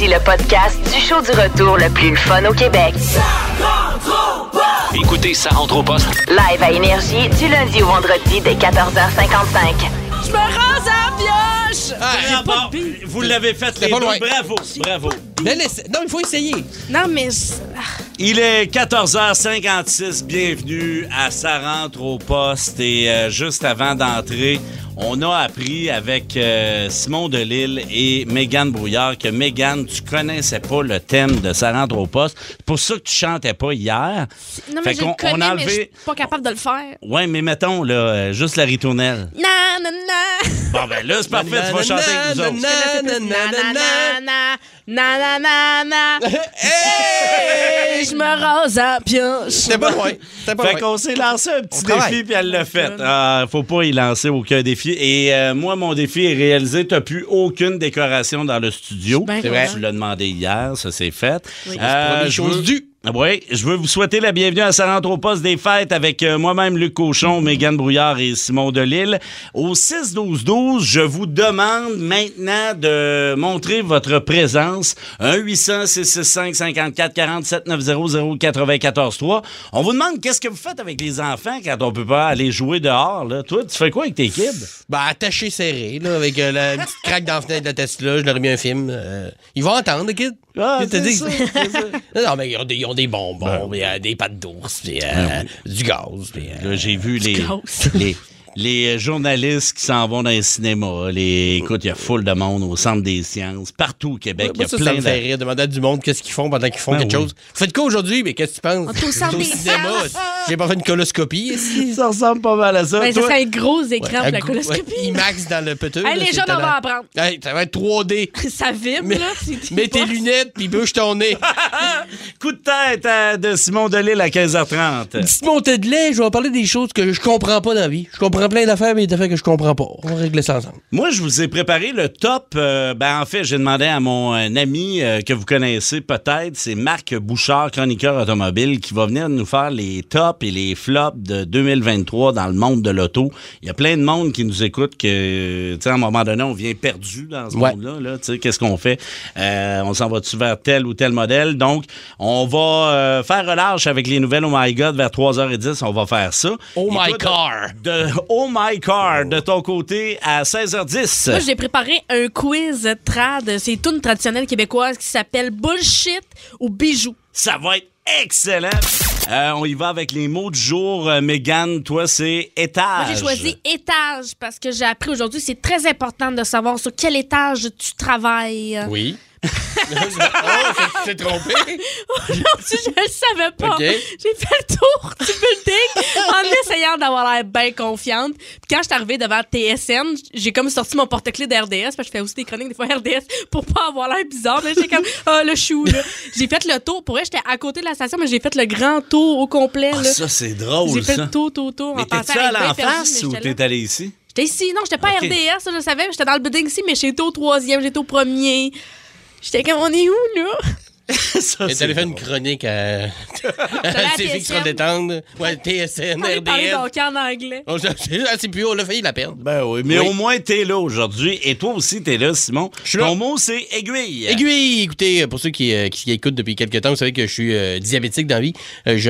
Voici le podcast du show du retour le plus fun au Québec. Écoutez, ça rentre au poste. Live à Énergie, du lundi au vendredi dès 14h55. Je me rase à la pioche! Ah, bon, vous l'avez fait, les pas deux. loin. Bravo. Non, il faut essayer. Non, mais... Il est 14h56. Bienvenue à Ça rentre au poste. Et juste avant d'entrer, on a appris avec Simon Delille et Mégane Brouillard que Mégane, tu connaissais pas le thème de Ça rentre au poste. C'est pour ça que tu chantais pas hier. Non, mais Fait je le qu'on- connais, on a mais je enlevé- suis pas capable de le faire. Ouais, mais mettons, là, juste la ritournelle. Na, na, na. Bon, ben là, c'est parfait. Tu vas chanter avec nous autres. Na, na, na, na, na, na. Hey, je me rase à la pioche. C'était pas loin. Fait qu'on s'est lancé un petit On travaille. défi, puis elle l'a fait. Faut pas y lancer aucun défi. Et moi, mon défi est réalisé. T'as plus aucune décoration dans le studio. C'est vrai. Tu l'as demandé hier, ça s'est fait. Oui. pour les choses dues. Oui, je veux vous souhaiter la bienvenue à Ça rentre au poste des fêtes avec moi-même, Luc Cochon, Mégane Brouillard et Simon Delille. Au 6-12-12, je vous demande maintenant de montrer votre présence. 1-800-665-54-47-900-94-3. On vous demande qu'est-ce que vous faites avec les enfants quand on peut pas aller jouer dehors. Là. Toi, tu fais quoi avec tes kids? Ben, attaché serré, là, avec la petite craque dans la fenêtre de la Tesla. Je leur ai mis un film. Ils vont entendre, les kids. Ah, Je te c'est dis. ça, c'est ça. Non, mais ils ont des bonbons, puis, des pâtes d'ours, puis du gaz. Puis, Là, j'ai vu gaz. les journalistes qui s'en vont dans les cinémas. Écoute, il y a foule de monde au Centre des sciences. Partout au Québec, il y moi, a ça plein me fait rire. Demander à du monde qu'est-ce qu'ils font pendant qu'ils font Ben quelque oui. chose. Vous faites quoi aujourd'hui? Mais qu'est-ce que tu penses? On est au Centre des cinéma. Sciences. J'ai pas fait une coloscopie ici. Ça ressemble pas mal à ça. Ben, ça Toi? serait un gros écran pour la Ouais, coloscopie. IMAX dans le peteux. Hey, là, les c'est jeunes, on talent. va apprendre. Hey, ça va être 3D. Ça vibre, Mais- là. Mets tes lunettes, puis bouge ton nez. Coup de tête de Simon Delille à 15h30. Petite montée de lait, je vais parler des choses que je comprends pas dans la vie. Je comprends plein d'affaires, mais il y a des affaires que je comprends pas. On va régler ça ensemble. Moi, je vous ai préparé le top. En fait, j'ai demandé à mon ami que vous connaissez peut-être, c'est Marc Bouchard, chroniqueur automobile, qui va venir nous faire les tops et les flops de 2023 dans le monde de l'auto. Il y a plein de monde qui nous écoute que, tu sais, à un moment donné, on vient perdu dans ce monde-là. Là, tu sais, qu'est-ce qu'on fait? On s'en va-tu vers tel ou tel modèle? Donc, on va faire relâche avec les nouvelles Oh My God vers 3h10. On va faire ça. Oh Et My toi, Car. de Oh My Car, de ton côté, à 16h10. Moi, j'ai préparé un quiz trad. C'est une tune traditionnelle québécoise qui s'appelle Bullshit ou Bijoux. Ça va être excellent. On y va avec les mots du jour. Mégane, toi, c'est étage. Moi, j'ai choisi étage parce que j'ai appris aujourd'hui, c'est très important de savoir sur quel étage tu travailles. Oui. c'est trompé. Aujourd'hui, je le savais pas. OK. J'ai fait le tour du building en essayant d'avoir l'air bien confiante. Puis quand je suis arrivée devant TSN, j'ai comme sorti mon porte-clés d'RDS, parce que je fais aussi des chroniques des fois RDS pour pas avoir l'air bizarre. Mais j'ai comme, le chou, là. J'ai fait le tour. Pour vrai, j'étais à côté de la station, mais j'ai fait le grand tour au complet, Ah, là. ça, c'est drôle, J'ai fait ça. le tour. Mais en pensant t'es-tu allé être bien en perdue, face mais ou j'étais là. t'es allé ici? J'étais ici. Non, j'étais pas OK. RDS, ça, je le savais. J'étais dans le building ici, mais j'étais au 3e, j'étais au 1er. J'étais comme, on est où, là? Ça, Et t'allais faire une chronique à CFX TSN. sera détendre. Ouais, TSN, On est parlé RDS. donc en anglais. Oh, c'est plus haut, on a failli la perdre. Ben oui, mais Oui. au moins, t'es là aujourd'hui. Et toi aussi, t'es là, Simon. suis là. Ton mot, c'est aiguille. Aiguille, écoutez, pour ceux qui écoutent depuis quelques temps, vous savez que je suis diabétique dans la vie.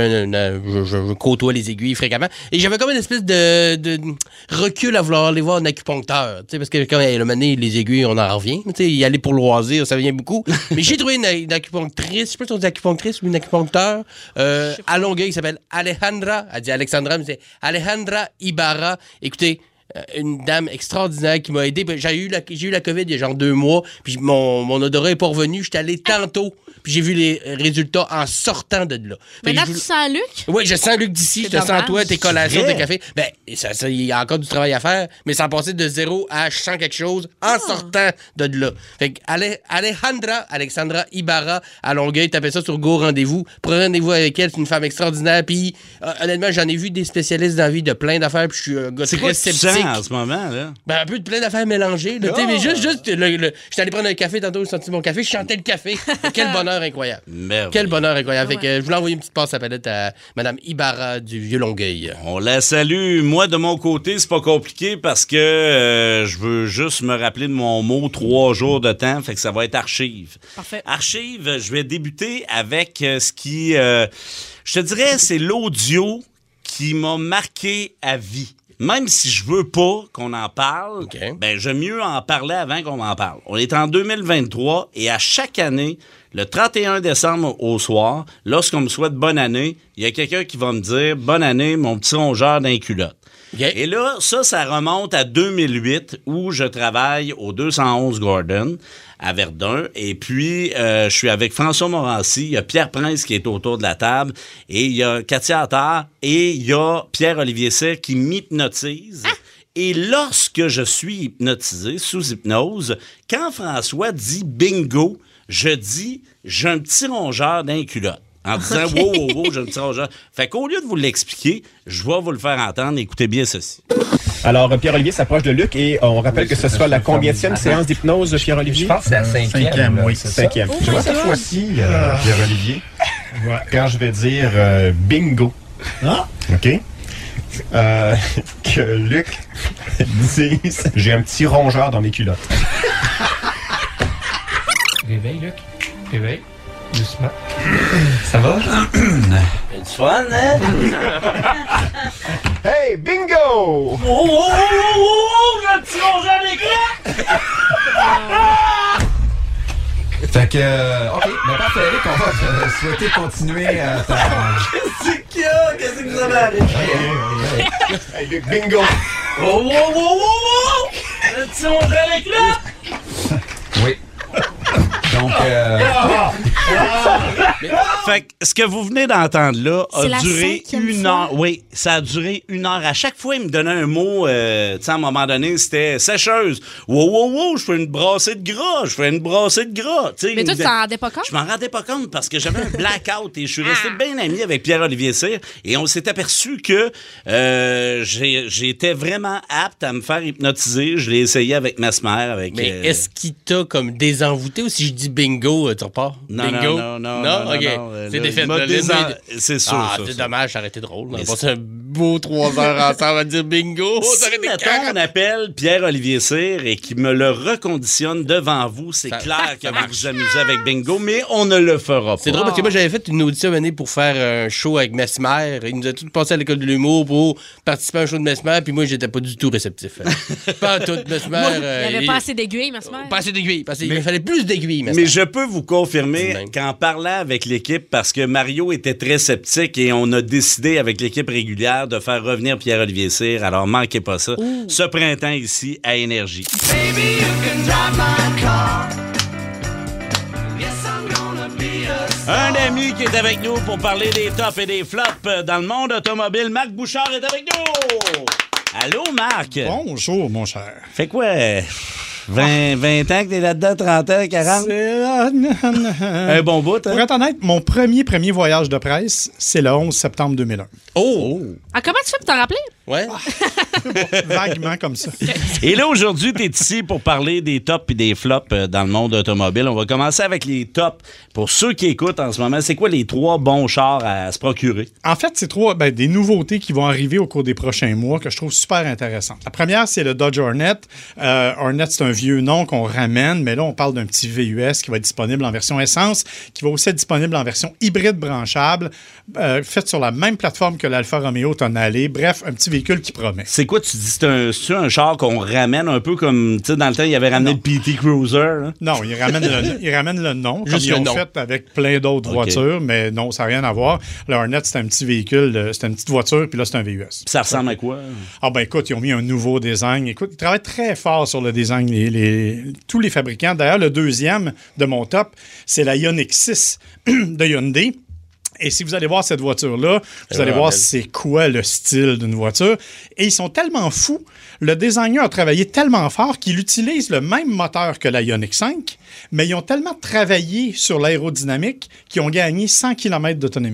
Je côtoie les aiguilles fréquemment. Et j'avais comme une espèce de recul à vouloir aller voir un acupuncteur. Tu sais, parce que quand le moment donné, les aiguilles, on en revient. Tu sais, y aller pour le loisir, ça vient beaucoup. Mais j'ai trouvé une acupunctrice, je sais pas si on dit acupunctrice ou une acupuncteur, à Longueuil, qui s'appelle Alejandra. Elle dit Alexandra, mais c'est Alejandra Ibarra. Écoutez, une dame extraordinaire qui m'a aidé. J'ai eu la COVID il y a genre 2 mois, puis mon odorat est pas revenu. J'étais allé tantôt, puis j'ai vu les résultats en sortant de là. Fait que Maintenant, je tu vous- sens Luc? Oui, je sens Luc d'ici, je te sens dommage. toi, tes collations, Vrai? tes cafés. Ben, il y a encore du travail à faire, mais sans passer de 0 à je sens quelque chose en sortant de là. Fait que Alexandra Ibarra à Longueuil, tapez ça sur Go Rendez-vous. Prenez rendez-vous avec elle, c'est une femme extraordinaire. Puis, honnêtement, j'en ai vu des spécialistes dans la vie de plein d'affaires, puis je suis un gars C'est très quoi que tu sceptique. sens en ce moment, là? Ben, un peu de plein d'affaires mélangées. Là, mais juste je suis allé prendre un café tantôt, j'ai senti mon café, je chantais le café. Quel bonheur incroyable. Merveilleux. Quel bonheur incroyable. Fait que, je voulais envoyer une petite passe à palette à Mme Ibarra du Vieux-Longueuil. On la salue. Moi, de mon côté, c'est pas compliqué parce que je veux juste me rappeler de mon mot 3 jours de temps, fait que ça va être archive. Parfait. Archive, je vais débuter avec ce qui, je te dirais, c'est l'audio qui m'a marqué à vie. Même si je veux pas qu'on en parle, ben j'aime mieux en parler avant qu'on en parle. On est en 2023 et à chaque année, le 31 décembre au soir, lorsqu'on me souhaite bonne année, il y a quelqu'un qui va me dire « Bonne année, mon petit rongeur d'un culotte ». Et là, ça remonte à 2008 où je travaille au 211 Gordon à Verdun. Et puis, je suis avec François Morancy, il y a Pierre Prince qui est autour de la table, et il y a Katia Attard, et il y a Pierre-Olivier Cyr qui m'hypnotise. Et lorsque je suis hypnotisé, sous hypnose, quand François dit « bingo », je dis « j'ai un petit rongeur d'un culotte ». En disant « wow, j'ai un petit rongeur ». Fait qu'au lieu de vous l'expliquer, je vais vous le faire entendre. Écoutez bien ceci. Alors, Pierre-Olivier s'approche de Luc et on rappelle que ce soit la combienième séance d'hypnose, Pierre-Olivier? Je pense que c'est la cinquième. Oui, cinquième. Tu vois, cette fois-ci, Pierre-Olivier, quand je vais dire bingo, OK? Que Luc dise « j'ai un petit rongeur dans mes culottes ». Réveille, Luc. Réveille. Doucement. Ça va? C'est fun, hein? Hey, bingo! Oh, j'ai un petit rongeur des culottes! Fait que, OK, mais parfait, Eric, on va souhaiter continuer ta... Qu'est-ce qu'il y a? Qu'est-ce que vous avez arrêté? Hey, Luc, bingo! Oh! Un petit rongeur des culottes! Oui. Donc, Fait que ce que vous venez d'entendre là C'est a la duré 5e une fois? heure. Oui, ça a duré 1 heure. À chaque fois, il me donnait un mot. Tu sais, à un moment donné, c'était sécheuse. Wow, je fais une brassée de gras. Tu sais, Mais toi, tu t'en rendais pas compte? Je m'en rendais pas compte parce que j'avais un blackout et je suis resté bien ami avec Pierre-Olivier Cyr et on s'est aperçu que j'étais vraiment apte à me faire hypnotiser. Je l'ai essayé avec Mesmer. Mais est-ce qu'il t'a comme désenvoûté ou si je dis bingo, tu repars? Bingo? Non, OK. C'est défait. C'est sûr. Ah, c'est dommage, ça aurait été drôle. On a passé un beau 3 heures ensemble à dire bingo. Si, mettons, on appelle Pierre-Olivier Cyr et qu'il me le reconditionne devant vous, c'est clair que vous vous amusez avec bingo, mais on ne le fera pas. C'est drôle parce que moi, j'avais fait une audition année pour faire un show avec Mesmer. Il nous a tous passé à l'école de l'humour pour participer à un show de Mesmer, puis moi, j'étais pas du tout réceptif. Pas tout Mesmer. Il n'y avait pas assez d'aiguilles, Mesmer. Pas assez d'aiguilles. Il fallait plus d'aiguilles, Mesmer. Mais je peux vous confirmer qu'en parlant avec l'équipe, parce que Mario était très sceptique et on a décidé avec l'équipe régulière de faire revenir Pierre-Olivier Cyr, alors manquez pas ça. Ce printemps ici à Énergie. Un ami qui est avec nous pour parler des tops et des flops dans le monde automobile, Marc Bouchard est avec nous. Allô, Marc? Bonjour, mon cher. Fait quoi? 20 ans que t'es là-dedans, 30 ans, 40? Un bon bout, hein? Pour être honnête, mon premier voyage de presse, c'est le 11 septembre 2001. Oh! Ah, comment tu fais pour t'en rappeler? Ouais. Vaguement comme ça. Et là, aujourd'hui, tu es ici pour parler des tops et des flops dans le monde automobile. On va commencer avec les tops. Pour ceux qui écoutent en ce moment, c'est quoi les 3 bons chars à se procurer? En fait, c'est des nouveautés qui vont arriver au cours des prochains mois que je trouve super intéressantes. La première, c'est le Dodge Hornet. Hornet, c'est un vieux nom qu'on ramène, mais là, on parle d'un petit VUS qui va être disponible en version essence, qui va aussi être disponible en version hybride branchable, faite sur la même plateforme que l'Alfa Romeo Tonale. Bref, un petit véhicule qui promet. C'est quoi, tu dis, c'est un char qu'on ramène un peu comme, tu sais, dans le temps, il avait ramené le PT Cruiser. Hein? Non, il ramène le nom, juste comme ils ont fait avec plein d'autres voitures, mais non, ça n'a rien à voir. Le Hornet, c'est un petit véhicule, c'est une petite voiture, puis là, c'est un VUS. Puis ça ressemble à quoi? Ah ben écoute, ils ont mis un nouveau design. Écoute, ils travaillent très fort sur le design, tous les fabricants. D'ailleurs, le deuxième de mon top, c'est la Ioniq 6 de Hyundai. Et si vous allez voir cette voiture-là, vous allez voir c'est quoi le style d'une voiture. Et ils sont tellement fous, le designer a travaillé tellement fort qu'il utilise le même moteur que la Ioniq 5, mais ils ont tellement travaillé sur l'aérodynamique qu'ils ont gagné 100 km d'autonomie.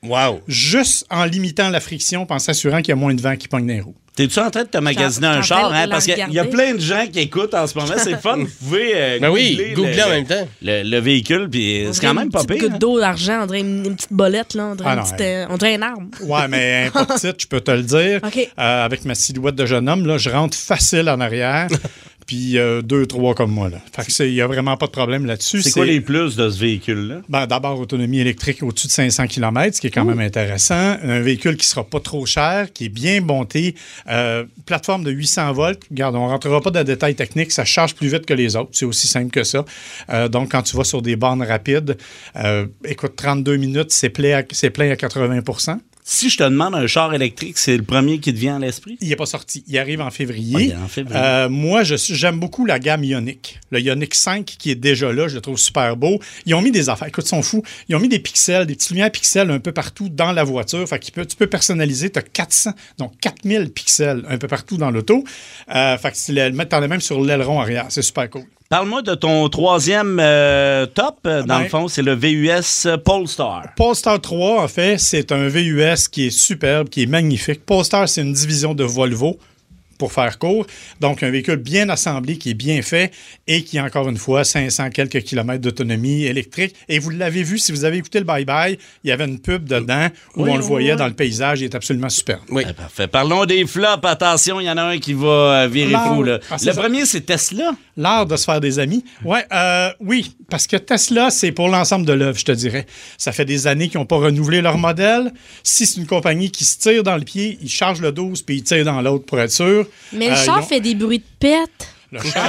Wow. Juste en limitant la friction, en s'assurant qu'il y a moins de vent qui pogne dans les roues. T'es-tu en train de te magasiner un char? Hein? Parce qu'il y a plein de gens qui écoutent en ce moment. C'est fun. Vous pouvez googler en même temps. Le véhicule, puis c'est quand même pas pire. Une goutte d'eau d'argent, on dirait une petite bolette, là, on dirait une arme. Ouais, mais pas petite, je peux te le dire. Okay. Avec ma silhouette de jeune homme, là, je rentre facile en arrière. Puis 2-3 comme moi. Là. Fait que il n'y a vraiment pas de problème là-dessus. C'est quoi les plus de ce véhicule-là? Ben, d'abord, autonomie électrique au-dessus de 500 km, ce qui est quand même intéressant. Un véhicule qui ne sera pas trop cher, qui est bien monté. Plateforme de 800 volts. Regarde, on ne rentrera pas dans les détails techniques. Ça charge plus vite que les autres. C'est aussi simple que ça. Donc, quand tu vas sur des bornes rapides, écoute, 32 minutes, c'est plein à 80%. Si je te demande un char électrique, c'est le premier qui te vient à l'esprit? Il n'est pas sorti. Il arrive en février. En février. Moi, j'aime beaucoup la gamme Ioniq. Le Ioniq 5 qui est déjà là, je le trouve super beau. Ils ont mis des affaires. Écoute, ils sont fous. Ils ont mis des pixels, des petites lumières pixels un peu partout dans la voiture. Fait que tu peux personnaliser. Tu as 400, donc 4000 pixels un peu partout dans l'auto. Fait que t'en as même sur l'aileron arrière. C'est super cool. Parle-moi de ton troisième top. Dans le fond, c'est le VUS Polestar. Polestar 3, en fait, c'est un VUS qui est superbe, qui est magnifique. Polestar, c'est une division de Volvo, pour faire court. Donc, un véhicule bien assemblé, qui est bien fait et qui, encore une fois, 500 quelques kilomètres d'autonomie électrique. Et vous l'avez vu, si vous avez écouté le bye-bye, il y avait une pub dedans où on le voyait dans le paysage. Il est absolument superbe. Oui. Parfait. Parlons des flops. Attention, il y en a un qui va virer fou. Là. Le premier, c'est Tesla. L'art de se faire des amis. Oui, parce que Tesla, c'est pour l'ensemble de l'œuvre, je te dirais. Ça fait des années qu'ils n'ont pas renouvelé leur modèle. Si c'est une compagnie qui se tire dans le pied, ils chargent le 12 puis ils tirent dans l'autre pour être sûr. Mais le char fait des bruits de pète. Le char,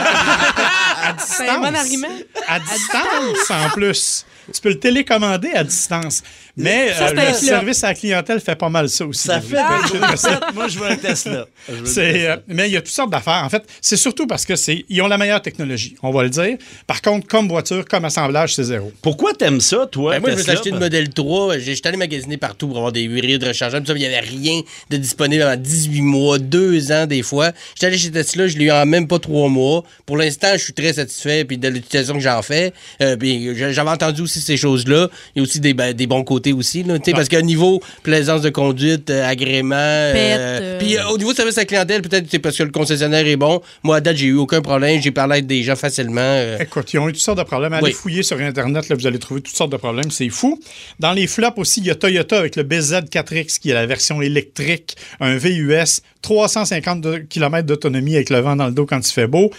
à distance. C'est un bon argument. À distance, en plus. Tu peux le télécommander à distance. Mais le service à la clientèle fait pas mal ça aussi. Ça fait moi, je veux un Tesla. Mais il y a toutes sortes d'affaires. En fait, c'est surtout parce que ils ont la meilleure technologie, on va le dire. Par contre, comme voiture, comme assemblage, c'est zéro. Pourquoi t'aimes ça, toi, moi, Tesla? je veux acheter une Model 3. J'étais allé magasiner partout pour avoir des périodes rechargeables. Il n'y avait rien de disponible avant 18 mois, 2 ans des fois. J'étais allé chez Tesla, je l'ai eu en même pas 3 mois. Pour l'instant, je suis très satisfait puis de l'utilisation que j'en fais. Puis j'avais entendu aussi ces choses-là. Il y a aussi des bons côtés aussi, là, parce qu'à niveau plaisance de conduite, agrément, puis au niveau de service à la clientèle, peut-être c'est parce que le concessionnaire est bon. Moi, à date, j'ai eu aucun problème. J'ai parlé avec des gens facilement. Écoute, ils ont eu toutes sortes de problèmes. Allez fouiller sur Internet, là, vous allez trouver toutes sortes de problèmes. C'est fou. Dans les flops aussi, il y a Toyota avec le BZ4X, qui est la version électrique, un VUS, 350 km d'autonomie avec le vent dans le dos quand il fait beau.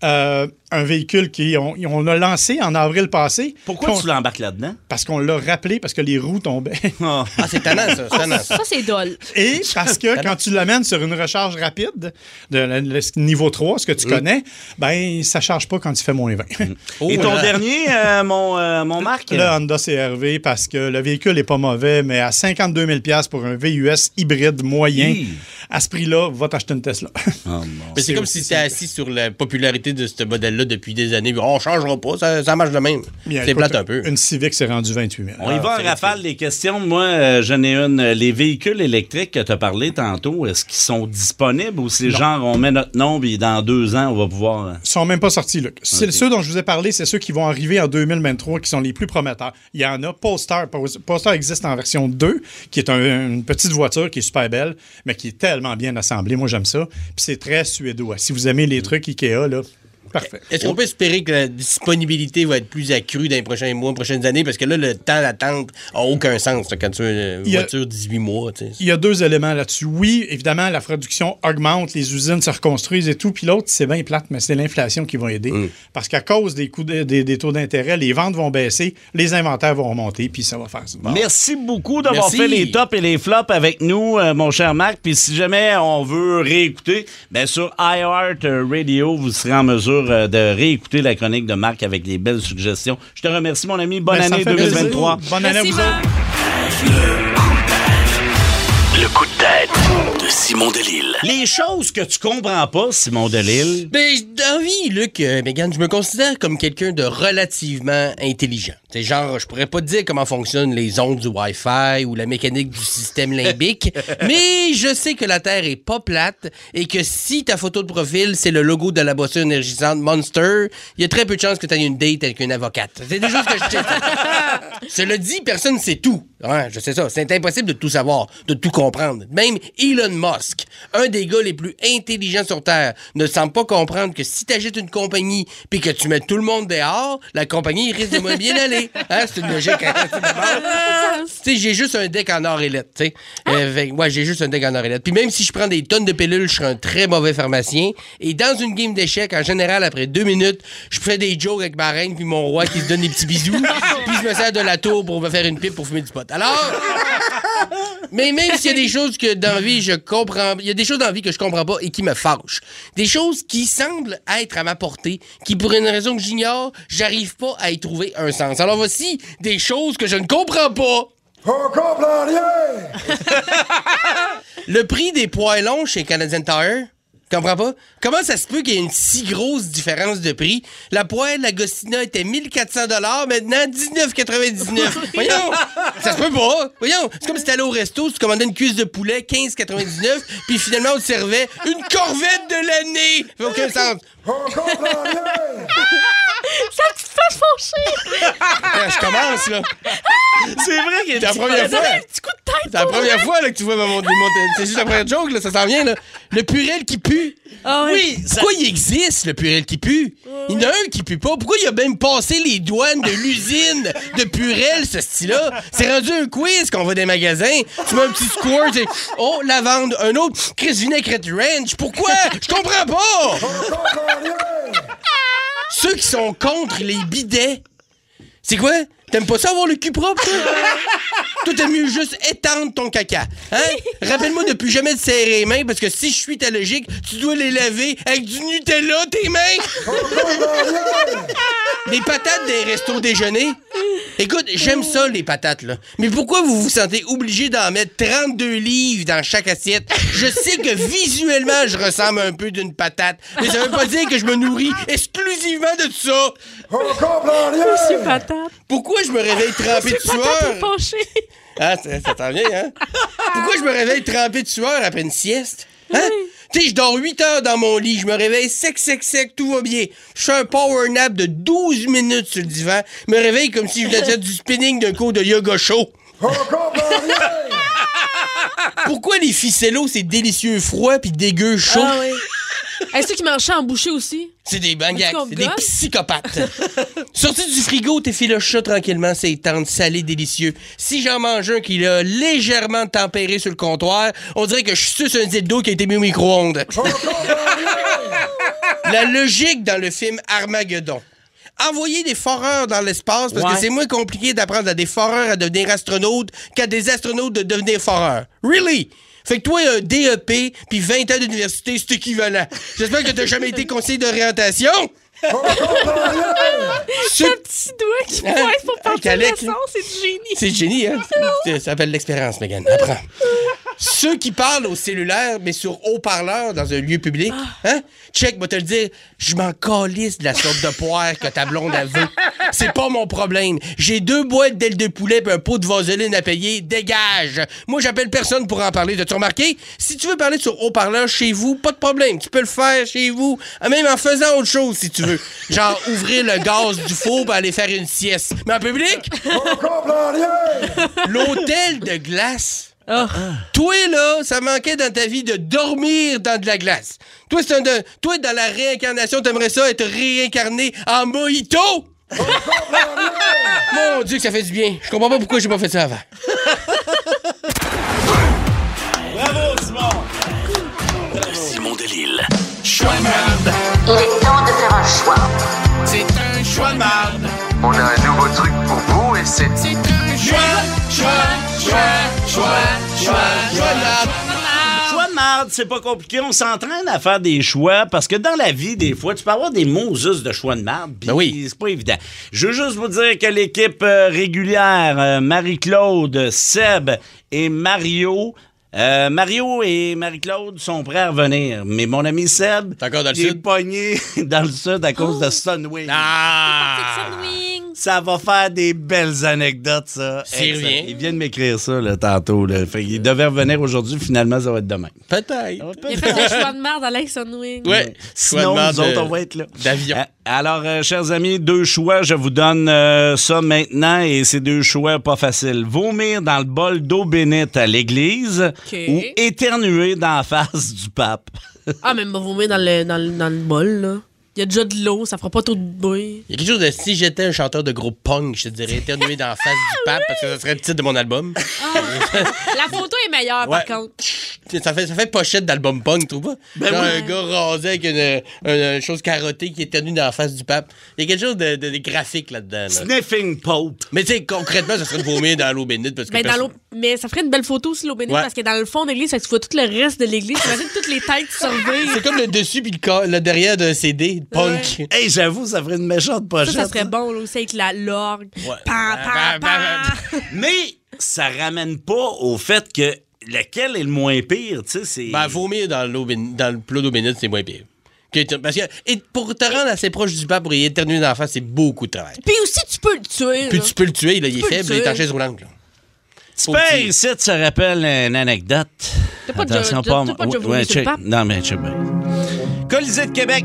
Un véhicule on l'a lancé en avril passé. Pourquoi tu l'embarques là-dedans? Parce qu'on l'a rappelé, parce que les roues tombaient. Ah, c'est tannant, ça. Ça, c'est dole. Et parce que quand tu l'amènes sur une recharge rapide, de niveau 3, ce que tu connais, ben ça charge pas quand il fait moins 20. Et ton dernier, mon Marc? Le Honda CR-V, parce que le véhicule est pas mauvais, mais à 52 000 $ pour un VUS hybride moyen, à ce prix-là, va t'acheter une Tesla. Mais c'est comme si tu étais assis sur la popularité de ce modèle-là depuis des années. On ne changera pas, ça marche de même. Bien, c'est plate un peu. Une Civic, c'est rendu 28 000. On y va en rafale des questions. Moi, j'en ai une. Les véhicules électriques que tu as parlé tantôt, est-ce qu'ils sont disponibles ou c'est genre on met notre nom et dans 2 ans, on va pouvoir... Ils sont même pas sortis, Luc. Okay. Ceux dont je vous ai parlé, c'est ceux qui vont arriver en 2023 qui sont les plus prometteurs. Il y en a. Polestar existe en version 2, qui est une petite voiture qui est super belle, mais qui est tellement bien assemblée. Moi, j'aime ça. Puis c'est très suédois. Si vous aimez les trucs Ikea, là... Parfait. Est-ce qu'on peut espérer que la disponibilité va être plus accrue dans les prochains mois, prochaines années? Parce que là, le temps d'attente n'a aucun sens là, quand tu as une voiture 18 mois. Tu sais. Il y a 2 éléments là-dessus. Oui, évidemment, la production augmente, les usines se reconstruisent et tout. Puis l'autre, c'est bien plate, mais c'est l'inflation qui va aider. Parce qu'à cause des coûts des taux d'intérêt, les ventes vont baisser, les inventaires vont remonter, puis ça va faire ça. Bon. Merci beaucoup d'avoir fait les tops et les flops avec nous, mon cher Marc. Puis si jamais on veut réécouter, bien sur iHeart Radio, vous serez en mesure de réécouter la chronique de Marc avec des belles suggestions. Je te remercie, mon ami. Bonne année 2023. Bonne année à vous autres. Le coup de tête de Simon Delille. Les choses que tu comprends pas, Simon Delille. Ben, dans la vie, Luc, Mégane, je me considère comme quelqu'un de relativement intelligent. C'est genre, je pourrais pas te dire comment fonctionnent les ondes du Wi-Fi ou la mécanique du système limbique, mais je sais que la Terre est pas plate et que si ta photo de profil, c'est le logo de la boisson énergisante Monster, il y a très peu de chances que tu aies une date avec une avocate. C'est des choses que je sais. Cela dit, personne ne sait tout. Ouais, je sais ça. C'est impossible de tout savoir, de tout comprendre. Même Elon Musk, un des gars les plus intelligents sur Terre, ne semble pas comprendre que si tu achètes une compagnie puis que tu mets tout le monde dehors, la compagnie risque de moins bien aller. Hein? C'est une logique. Tu sais, j'ai juste un deck en or et lettres. Tu sais. Ouais, j'ai juste un deck en or et lettres. Puis même si je prends des tonnes de pilules, je serai un très mauvais pharmacien. Et dans une game d'échecs, en général, après 2 minutes, je fais des jokes avec ma reine puis mon roi qui se donne des petits bisous. Puis je me sers de la tour pour me faire une pipe pour fumer du pot. Alors, mais même s'il y a des choses que dans la vie je comprends, il y a des choses dans la vie que je comprends pas et qui me fâchent. Des choses qui semblent être à ma portée, qui pour une raison que j'ignore, j'arrive pas à y trouver un sens. Alors voici des choses que je ne comprends pas. On comprend rien! Le prix des poêlons chez Canadian Tire. Comprends pas? Comment ça se peut qu'il y ait une si grosse différence de prix? La poêle, la Gostina était 1400 $, maintenant 19,99. Voyons! Ça se peut pas! Voyons! C'est comme si t'allais au resto, tu commandais une cuisse de poulet, 15,99, puis finalement on te servait une corvette de l'année! Ça fait aucun sens. On comprend rien! Ça te fait fâcher! Je commence, là. C'est vrai qu'il y a C'est la première fois. Un petit coup de tête! C'est la première fois là, que tu vois mon c'est juste la première joke, là, ça s'en vient. Là. Le Purell qui pue. Ah oui. Pourquoi il existe, le Purell qui pue? Il y en a un qui pue pas. Pourquoi il a même passé les douanes de l'usine de Purell, ce style-là? C'est rendu un quiz qu'on va des magasins. Tu mets un petit score, c'est oh, lavande, un autre, Chris Vinaigrette Ranch. Pourquoi? Je comprends pas! Ceux qui sont contre les bidets. C'est quoi? T'aimes pas ça avoir le cul propre, toi? Toi, t'aimes mieux juste étendre ton caca. Hein? Rappelle-moi de plus jamais te serrer les mains, parce que si je suis ta logique, tu dois les laver avec du Nutella, tes mains! Les patates des restos déjeuner. Écoute, j'aime ça, les patates, là. Mais pourquoi vous vous sentez obligé d'en mettre 32 livres dans chaque assiette? Je sais que visuellement, je ressemble un peu d'une patate, mais ça veut pas dire que je me nourris exclusivement de ça. On comprend rien! Monsieur patate. Pourquoi je me réveille trempé de sueur? Patate est fâché. Ah, ça t'en vient, hein? Pourquoi je me réveille trempé de sueur après une sieste? Hein? Tu sais, je dors 8 heures dans mon lit, je me réveille sec, tout va bien. Je fais un power nap de 12 minutes sur le divan, me réveille comme si je venais de faire du spinning d'un cours de yoga chaud. On comprend rien! Pourquoi les ficellos, c'est délicieux froid puis dégueu chaud? Ah oui. Hey, ceux qui mangent ça en bouchée aussi. C'est des bangacs, Est-ce qu'on c'est des gosse? psychopathes. Sorti du frigo, t'es le chat tranquillement, c'est tendre, salé, délicieux. Si j'en mange un qui l'a légèrement tempéré sur le comptoir, on dirait que je suce un dildo qui a été mis au micro-ondes. La logique dans le film Armageddon. Envoyer des foreurs dans l'espace parce que c'est moins compliqué d'apprendre à des foreurs à devenir astronautes qu'à des astronautes de devenir foreurs. Really? Fait que toi, un DEP puis 20 ans d'université, c'est équivalent. J'espère que t'as jamais été conseiller d'orientation. Ce petit doigt qui pointe pour partir de son, c'est du génie. C'est du génie, hein? Ça s'appelle l'expérience, Megan. Apprends. Ceux qui parlent au cellulaire, mais sur haut-parleur dans un lieu public, hein? Check, va te le dire, je m'en calisse de la sorte de poire que ta blonde a veut. C'est pas mon problème. J'ai 2 boîtes d'ailes de poulet et un pot de vaseline à payer. Dégage! Moi, j'appelle personne pour en parler. T'as-tu remarqué? Si tu veux parler sur haut-parleur chez vous, pas de problème. Tu peux le faire chez vous, même en faisant autre chose, si tu veux. Genre, ouvrir le gaz du four pour aller faire une sieste. Mais en public? On comprend rien! L'hôtel de glace. Toi, là, ça manquait dans ta vie de dormir dans de la glace. Toi, toi dans la réincarnation, t'aimerais ça être réincarné en mojito? Mon Dieu, que ça fait du bien. Je comprends pas pourquoi j'ai pas fait ça avant. Bravo, Simon! Simon Delille. Choix de merde. Il est temps de faire un choix. C'est un choix de merde. On a un nouveau truc pour vous et c'est... C'est un choix de merde. Choix de merde, c'est pas compliqué. On s'entraîne à faire des choix parce que dans la vie, des fois, tu peux avoir des mots juste de choix de merde. Ben oui. C'est pas évident. Je veux juste vous dire que l'équipe régulière, Marie-Claude, Seb et Mario et Marie-Claude sont prêts à revenir. Mais mon ami Seb, t'es encore dans le il est sud? pogné dans le sud à cause de Sunwing. Ah! Ça va faire des belles anecdotes, ça. C'est Excellent. rien. Il vient de m'écrire ça là, tantôt. Là. Fait qu'il devait revenir aujourd'hui. Finalement, ça va être demain. Peut-être. Il a fait des choix de merde, Alex Sunwing. Ouais. Sinon, nous autres, on va être là. D'avion. Alors, chers amis, 2 choix. Je vous donne ça maintenant et c'est 2 choix pas faciles. Vomir dans le bol d'eau bénite à l'église ou éternuer dans la face du pape. Ah, mais vomir dans le bol, là. Il y a déjà de l'eau, ça fera pas trop de bruit. Il y a quelque chose de si j'étais un chanteur de groupe punk, je te dirais éternuer dans la face du pape parce que ça serait le titre de mon album. La photo est meilleure, Ouais. par contre. Ça fait pochette d'album punk, tu trouves pas? Ben Genre oui. un gars rasé avec une chose carottée qui éternue dans la face du pape. Il y a quelque chose de graphique là-dedans. Là. Sniffing Pope. Mais tu sais, concrètement, ça serait de vomir dans l'eau bénite parce que Mais, mais ça ferait une belle photo aussi, l'eau bénite, Ouais. parce que dans le fond de l'église, ça tu vois tout le reste de l'église. T'imagines toutes les têtes qui surveillent. c'est comme le dessus puis le derrière d'un CD de punk. Ouais. Hey, j'avoue, ça ferait une méchante pochette. Ça serait bon, là, aussi, avec l'orgue. Ouais. Pam, pam, pam. Mais ça ramène pas au fait que lequel est le moins pire, tu sais, c'est... Ben, vomir dans le plat d'eau bénite, c'est moins pire. Parce que pour te rendre assez proche du pape pour y éternuer dans la face, c'est beaucoup de travail. Puis aussi, tu peux le tuer. Puis là. tu peux le tuer, là, il est peux le faible, il est tuer. en chaise roulante. Là. Super, ici, tu te rappelles une anecdote. T'as pas Attention, déjà vomi sur le check. pape? Non, mais check bien. Colisée de Québec,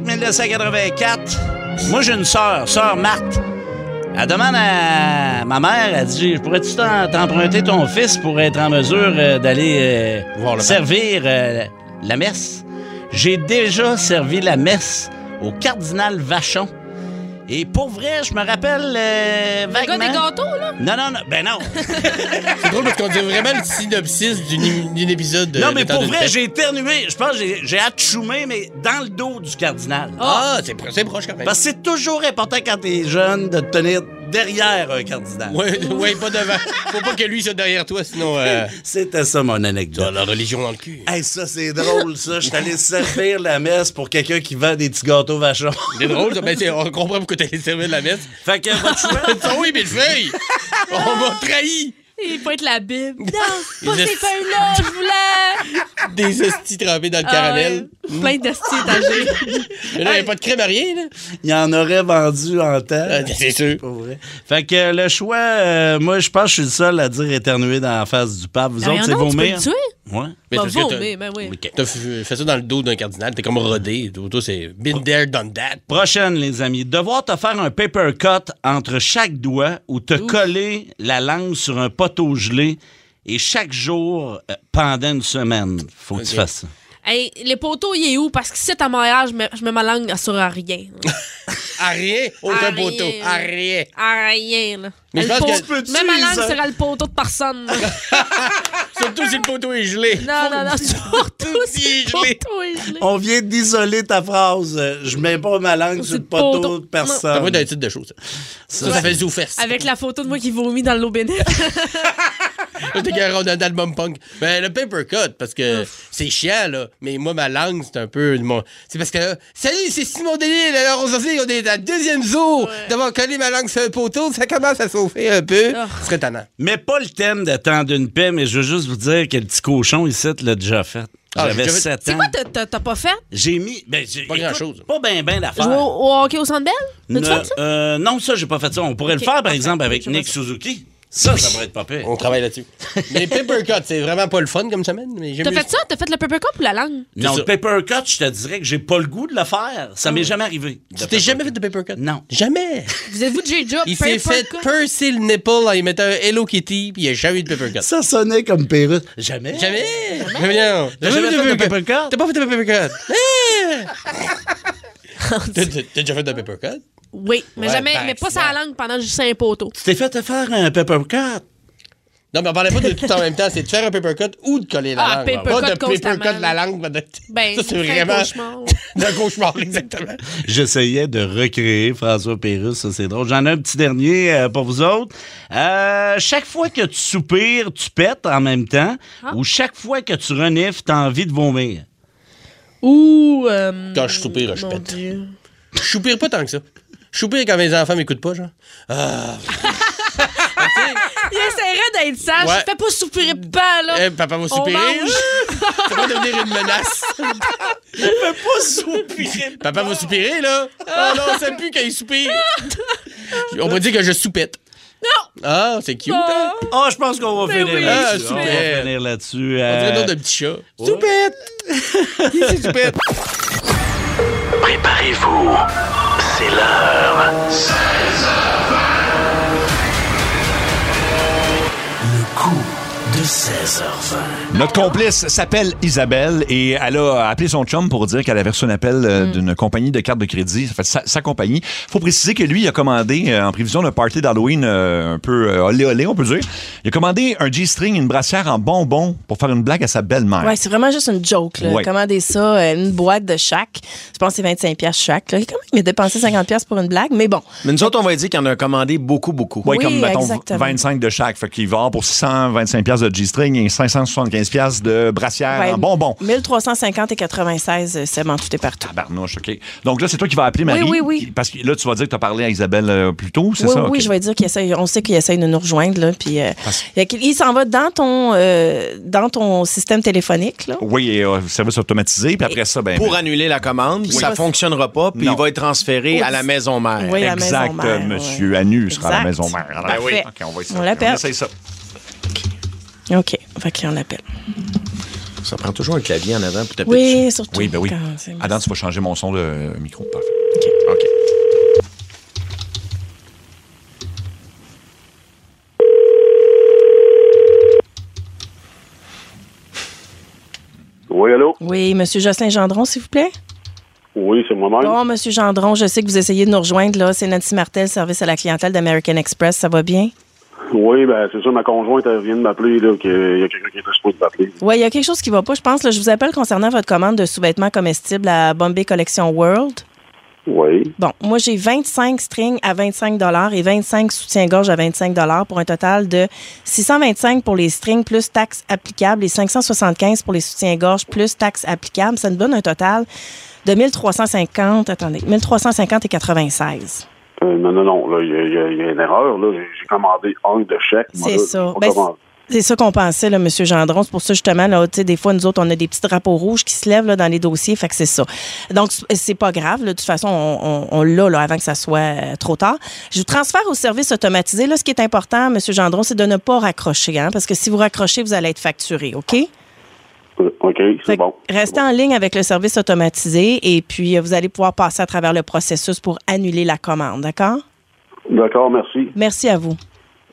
1984. Moi, j'ai une sœur Marthe. Elle demande à ma mère, elle dit, pourrais-tu t'emprunter ton fils pour être en mesure d'aller Voir le servir la messe? J'ai déjà servi la messe au cardinal Vachon. Et pour vrai, je me rappelle Le vaguement... gars des gâteaux, là? Non, ben non. C'est drôle parce qu'on dirait vraiment le synopsis d'un épisode de Non, mais de Temps pour d'une vrai, fête. j'ai éternué. Je pense que j'ai atchoumé, mais dans le dos du cardinal. Ah, c'est proche quand même. Parce que c'est toujours important quand t'es jeune de te tenir derrière un cardinal. Ouais, pas devant. Faut pas que lui soit derrière toi, sinon... C'était ça, mon anecdote. la religion dans le cul. Hey, ça, c'est drôle, ça. Je suis allé servir la messe pour quelqu'un qui vend des petits gâteaux vachons. C'est drôle, ça. Ben, on comprend pourquoi t'allais servir de la messe. Fait que votre choix... Oui, mais le feuille! On m'a trahi! Il faut être la Bible. Non, Les pas ces esti- feuilles-là, je voulais. Des hosties trempées dans le caramel. Ouais, plein d'hosties étagées. Mais là, il n'y a pas de crème à rien, là. Il en aurait vendu en temps. C'est sûr. Pour vrai. Fait que le choix, moi, je pense que je suis le seul à dire éternuer dans la face du pape. Vous Rien autres, c'est d'autre, tu peux vomir? le tuer? Ouais. Mais Bah, c'est parce que vomir, ben oui. t'as fait ça dans le dos d'un cardinal, t'es comme rodé. Toi, c'est been there, done that. Prochaine, les amis. Devoir te faire un paper cut entre chaque doigt ou te coller la langue sur un poteau gelé et chaque jour pendant une semaine. Faut que tu fasses ça. Hey, les poteaux, il est où? Parce que si c'est à Montréal, je mets ma langue sur rien. À rien, aucun À rien. poteau. À rien. À rien, là. Mais je Le pense pot- que- Même ma langue sera le poteau de personne. Surtout si le poteau est gelé. Non, surtout si il est le gelé. poteau est gelé. On vient d'isoler ta phrase. Je mets pas ma langue sur le poteau de Ça personne. va être un titre de show, ça. Ça fait ZooFest. Avec la photo de moi qui vomit dans l'eau bénite. Là, t'es carré d'un album punk. Ben, le paper cut, parce que c'est chiant, là. Mais moi, ma langue, c'est un peu. C'est parce que, salut, c'est Simon Delille. Alors, aujourd'hui, on est à deuxième jour d'avoir collé ma langue sur un poteau. Ça commence à chauffer un peu. Ce serait tannant. Mais pas le thème de temps d'une paix, mais je veux juste vous dire que le petit cochon ici l'a déjà fait. Ah, J'avais j'ai déjà 7 C'est ans. quoi t'as pas fait? J'ai mis. Pas grand-chose. Pas bien d'affaires. Jouer au hockey au Centre Bell? T'as-tu fait ça? Non, ça, j'ai pas fait ça. On pourrait Ok, le faire, par parfait. exemple, avec Je Nick vais- Suzuki. Ça pourrait être pas pire. On travaille là-dessus. Mais paper cut, c'est vraiment pas le fun comme semaine. Mais j'aime T'as mieux fait ça? T'as fait le paper cup ou la langue? Non, ça. le paper cut, je te dirais que j'ai pas le goût de le faire. Ça m'est jamais arrivé. Tu t'es jamais fait de paper cut? Non. Jamais. Vous êtes-vous déjà Il paper s'est fait cut? percer le nipple en y mettant un Hello Kitty, puis il a jamais eu de paper cut. Ça sonnait comme Pérus. Jamais. Jamais. Jamais. T'as jamais fait de paper cut? T'as pas fait de paper cut? T'as déjà fait de paper cut? Oui, mais Ouais, jamais, par mais pas accident. sa langue pendant juste un poteau. Tu t'es fait te faire un paper cut? Non, mais on parlait pas de tout en même temps. C'est de faire un paper cut ou de coller la Ah, langue. paper Pas cut de paper constamment. cut la langue. Ben, ça, c'est un vraiment cauchemar. d'un cauchemar, exactement. J'essayais de recréer François Pérusse, ça c'est drôle. J'en ai un petit dernier pour vous autres. Chaque fois que tu soupires, tu pètes en même temps, ou chaque fois que tu renifles, t'as envie de vomir. Ou. Quand je soupire, je mon pète. Dieu. Je soupire pas tant que ça. Je soupire quand mes enfants m'écoutent pas, genre. Ah. Il essaierait d'être sage. Ouais. Fais pas soupirer pas, là. Papa va On soupirer. mange. Ça va devenir une menace. Fais pas soupirer. Papa va soupirer, là. Oh non, on sait plus quand il soupire. On va dire que je soupette. Non! Ah, c'est cute, hein? Ah, je pense qu'on va finir oui. là-dessus. Ah, On va super. finir là-dessus. On dirait un nom de petit chat. Ouais. Soupette! Qui c'est soupette? Préparez-vous. C'est l'heure. 16h20. Le coup de 16h20. Notre complice s'appelle Isabelle et elle a appelé son chum pour dire qu'elle avait reçu un appel d'une compagnie de carte de crédit. Ça fait sa compagnie. Faut préciser que lui, il a commandé, en prévision d'un party d'Halloween un peu olé, on peut dire, il a commandé un G-string, une brassière en bonbons pour faire une blague à sa belle-mère. Ouais, c'est vraiment juste une joke. Là. Ouais. Commandez ça, une boîte de chaque. Je pense que c'est 25$ chaque. Là. Quand même, il a dépensé 50$ pour une blague, mais bon. Mais nous autres, on va dire qu'il en a commandé beaucoup. Oui, Oui, comme, mettons, exactement. 25 de chaque. Fait qu'il va avoir pour 625$ de G-string et 575$ de brassière Ouais, en bonbons. 1350 et 96, c'est en tout et partout. Tabarnouche, OK. Donc là, c'est toi qui vas appeler Marie. Oui. Parce que là, tu vas dire que tu as parlé à Isabelle plus tôt, c'est Oui, ça? oui, OK. je vais dire qu'il essaie. On sait qu'il essaye de nous rejoindre, là. Puis il s'en va dans ton système téléphonique, là. Oui, et service automatisé. Puis après ça, ben. Pour annuler la commande, ça ne fonctionnera pas, puis Non. il va être transféré à la maison mère. Oui, la exact, maison mère, monsieur ouais. Anu sera à la Exact. maison mère. Alors, Parfait. oui. OK, on va essayer. On l'appelle. On essaye ça. OK. Fait qu'on l'appelle. Ça prend toujours un clavier en avant pour taper Oui, dessus. surtout. Oui, ben oui. quand c'est- Adam, tu vas changer mon son de micro. Parfait. OK. Oui, allô? Oui, monsieur Jocelyn Gendron, s'il vous plaît. Oui, c'est moi-même. Bon, monsieur Gendron, je sais que vous essayez de nous rejoindre, là. C'est Nancy Martel, service à la clientèle d'American Express. Ça va bien? Oui, ben c'est ça, ma conjointe, elle vient de m'appeler, là, qu'il y a quelqu'un qui était supposé m'appeler. Oui, il y a quelque chose qui va pas, je pense. Là, je vous appelle concernant votre commande de sous-vêtements comestibles à Bombay Collection World. Oui. Bon, moi, j'ai 25 strings à 25 et 25 soutiens-gorge à 25 pour un total de 625 pour les strings plus taxes applicables et 575 pour les soutiens-gorge plus taxes applicables. Ça nous donne un total de 1350, attendez, 1350 et 96. Non, là, il y a une erreur, là. J'ai commandé un de chaque. moi, C'est là, ça. j'ai pas Ben, commandé. c'est ça qu'on pensait, là, M. Gendron. C'est pour ça, justement, là, tu sais, des fois, nous autres, on a des petits drapeaux rouges qui se lèvent là, dans les dossiers. Fait que c'est ça. Donc, c'est pas grave. Là, de toute façon, on l'a là, avant que ça soit trop tard. Je vous transfère au service automatisé. Là, ce qui est important, M. Gendron, c'est de ne pas raccrocher. Hein, parce que si vous raccrochez, vous allez être facturé. OK? OK, c'est bon. Restez en ligne avec le service automatisé et puis vous allez pouvoir passer à travers le processus pour annuler la commande. D'accord? D'accord, merci. Merci à vous.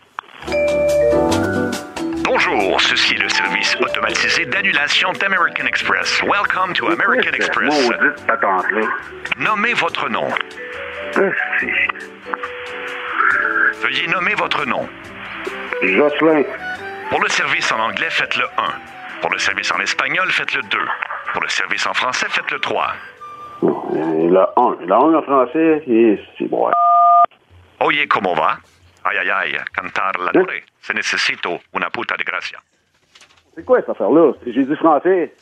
Bonjour, ceci est le service automatisé d'annulation d'American Express. Welcome to American Express. Attends-là. Nommez votre nom. Veuillez nommer votre nom. Jocelyn. Pour le service en anglais, faites le 1. Pour le service en espagnol, faites le 2. Pour le service en français, faites le 3. Le 1. Le 1 en français, et c'est bon. Oye, ¿cómo va? Ay, ay, ay, cantar la noche. Se necesito una puta de gracia. C'est quoi cette affaire-là? J'ai dit français.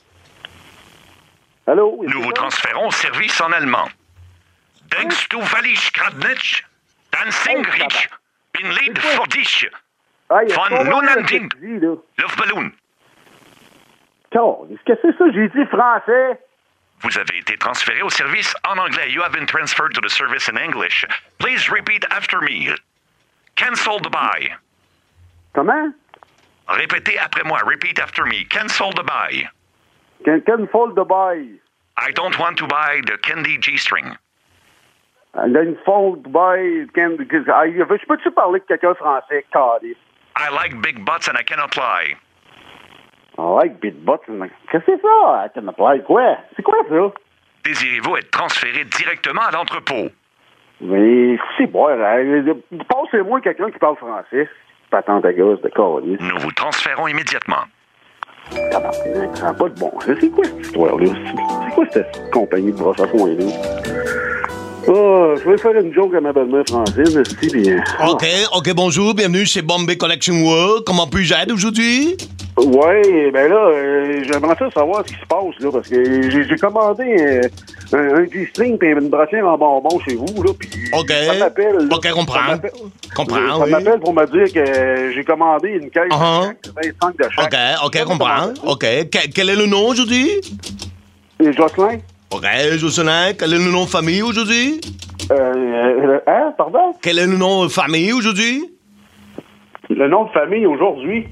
Allô? Nous vous transférons au service en allemand. Denkst du Wallisch Gradnitsch? Dancing Rich. Bin Lied für dich. Von nun an din. Luftballon. Qu'est-ce que c'est ça? J'ai dit français. Vous avez été transféré au service en anglais. You have been transferred to the service in English. Please repeat after me. Cancel the buy. Comment? Répétez après moi. Repeat after me. Cancel the buy. Cancel the buy. I don't want to buy the candy G-string. Then fold by. Je peux-tu parler de quelqu'un français, Cardiff? I like big butts and I cannot lie. I like big butts. Qu'est-ce que c'est ça? I cannot lie. Quoi? C'est quoi ça? Désirez-vous être transféré directement à l'entrepôt? Mais c'est bon. Passez-moi quelqu'un qui parle français. Patente à gosse de Cardiff. Nous vous transférons immédiatement. Tabarnak, ça n'a pas de bon sens. C'est quoi cette histoire-là? C'est quoi cette compagnie de brosse à foin-là? Oh, je vais faire une joke à ma belle-mère Francine, aussi, bien. OK, bonjour, bienvenue chez Bombay Collection World. Comment puis-je aider aujourd'hui? Ouais, ben là, j'aimerais ça savoir ce qui se passe, là, parce que j'ai commandé un G-string et une brassière en bonbons chez vous, là, puis ça m'appelle. OK, comprends. Ça m'appelle pour me dire que j'ai commandé une caisse de 25 de chaque. OK, comprends. OK, quel est le nom aujourd'hui? Jocelyn. Ok, Jocelyn, quel est le nom de famille aujourd'hui? Pardon? Quel est le nom de famille aujourd'hui? Le nom de famille aujourd'hui?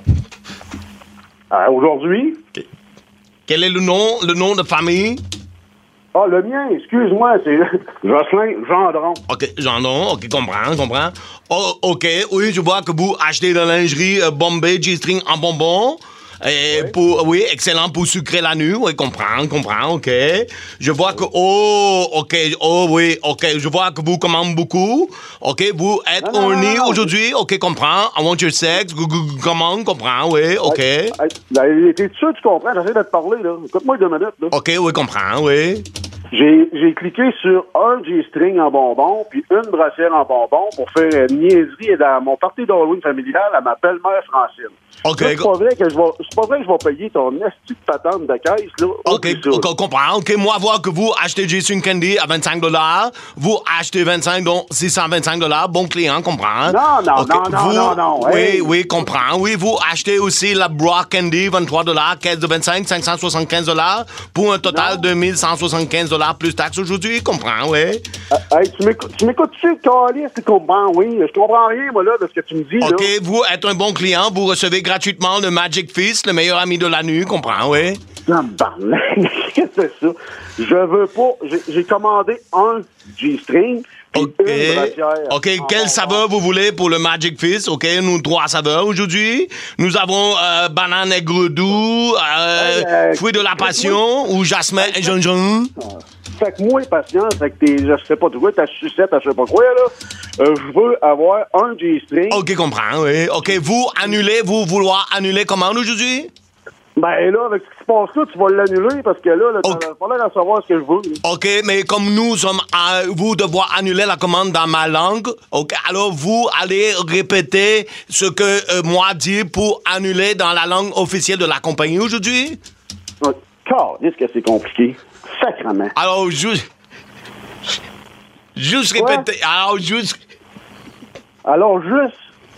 Aujourd'hui? Quel est le nom de famille? Ah, le mien, excuse-moi, c'est Jocelyn Gendron. Ok, Gendron, ok, comprends. Oh, ok, oui, je vois que vous achetez de la lingerie Bombay G-string en bonbon. Et oui, excellent pour sucrer la nuit, oui, comprends, ok. Je vois que, je vois que vous commandez beaucoup. Ok, vous êtes horny aujourd'hui, ok, comprends. I want your sex, comprends, oui, ok. T'es sûr que tu comprends? J'essaie de te parler, là. Écoute-moi 2 minutes, là. Ok, oui, comprends, oui. J'ai cliqué sur un G-string en bonbon puis une brassière en bonbon pour faire une niaiserie dans mon party d'Halloween familial à ma belle-mère Francine. OK. Là, c'est pas vrai que je vais payer ton esti de patente de caisse, là. OK, comprends. OK, moi, voir que vous achetez G-string candy à $25, vous achetez 25, donc $625, bon client, comprends? Non. Oui, comprends. Oui, vous achetez aussi la Brock Candy, $23, caisse de 25, $575, pour un total de $1,175 plus taxes aujourd'hui, comprends, oui. Tu m'écoutes-tu, Calis, tu comprends, oui. Je comprends rien, moi, là, de ce que tu me dis, là. OK, vous êtes un bon client, vous recevez gratuitement le Magic Fist, le meilleur ami de la nuit, comprends, oui. Qu'est-ce que c'est ça? Je veux pas... J'ai commandé un G-string... OK, quelle saveur vous voulez pour le Magic Fist? OK, nous 3 saveurs aujourd'hui. Nous avons banane aigre doux, fruit de la passion ou jasmin et gingembre. Fait que moi, patience, avec je sais pas quoi, ta sucette, je sais pas quoi, là, je veux avoir un G-string. OK, comprends, oui. OK, vous vouloir annuler commande aujourd'hui? Ben là, avec ce qui se passe là, tu vas l'annuler parce que là, il va falloir savoir ce que je veux. Là. OK, mais comme nous sommes vous devoir annuler la commande dans ma langue, OK, alors vous allez répéter ce que moi dis pour annuler dans la langue officielle de la compagnie aujourd'hui? Dis que c'est compliqué. Sacrement. Alors, juste répéter. Alors, juste.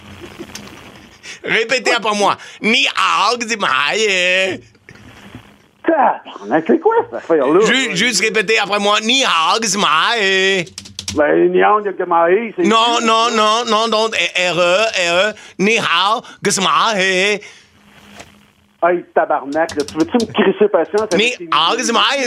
Répétez après moi. Ni Zimaye. C'est quoi cette affaire-là? Juste répétez après moi. Ni Zimaye. Ben, Ni Zimaye, c'est... Non. R-E. Ni Zimaye. Hey, tabarnak, là, tu veux-tu me crisser patience? Ni Zimaye,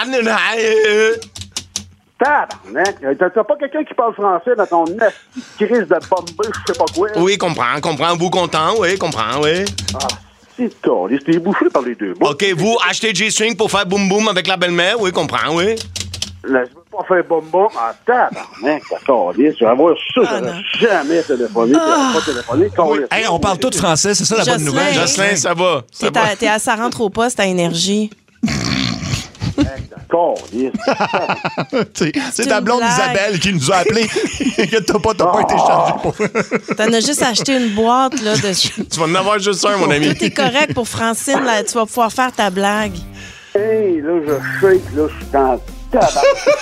Tabarnak! T'as pas quelqu'un qui parle français dans ton crise de Bombay, je sais pas quoi? Oui, comprends. Vous content? Oui, comprends, oui. C'est tard. T'es bouffé par les deux. OK, vous achetez G-string pour faire boum-boum avec la belle-mère? Oui, comprends, oui. Là, je veux pas faire boum-boum. Tabarnak, d'accord. Je vais avoir ça, j'aurais jamais téléphoné. Pas téléphoné. Hey, on parle tous français, c'est ça la bonne nouvelle. Jocelyn, ça va. Ça rentre au poste à énergie. C'est ta blonde Isabelle qui nous a appelés. Que t'as pas été chargé pour. T'en as juste acheté une boîte, là. Tu vas en avoir juste un, mon ami. Tout est correct pour Francine, là. Tu vas pouvoir faire ta blague. Hey, là, je shake, là, je suis en tabac.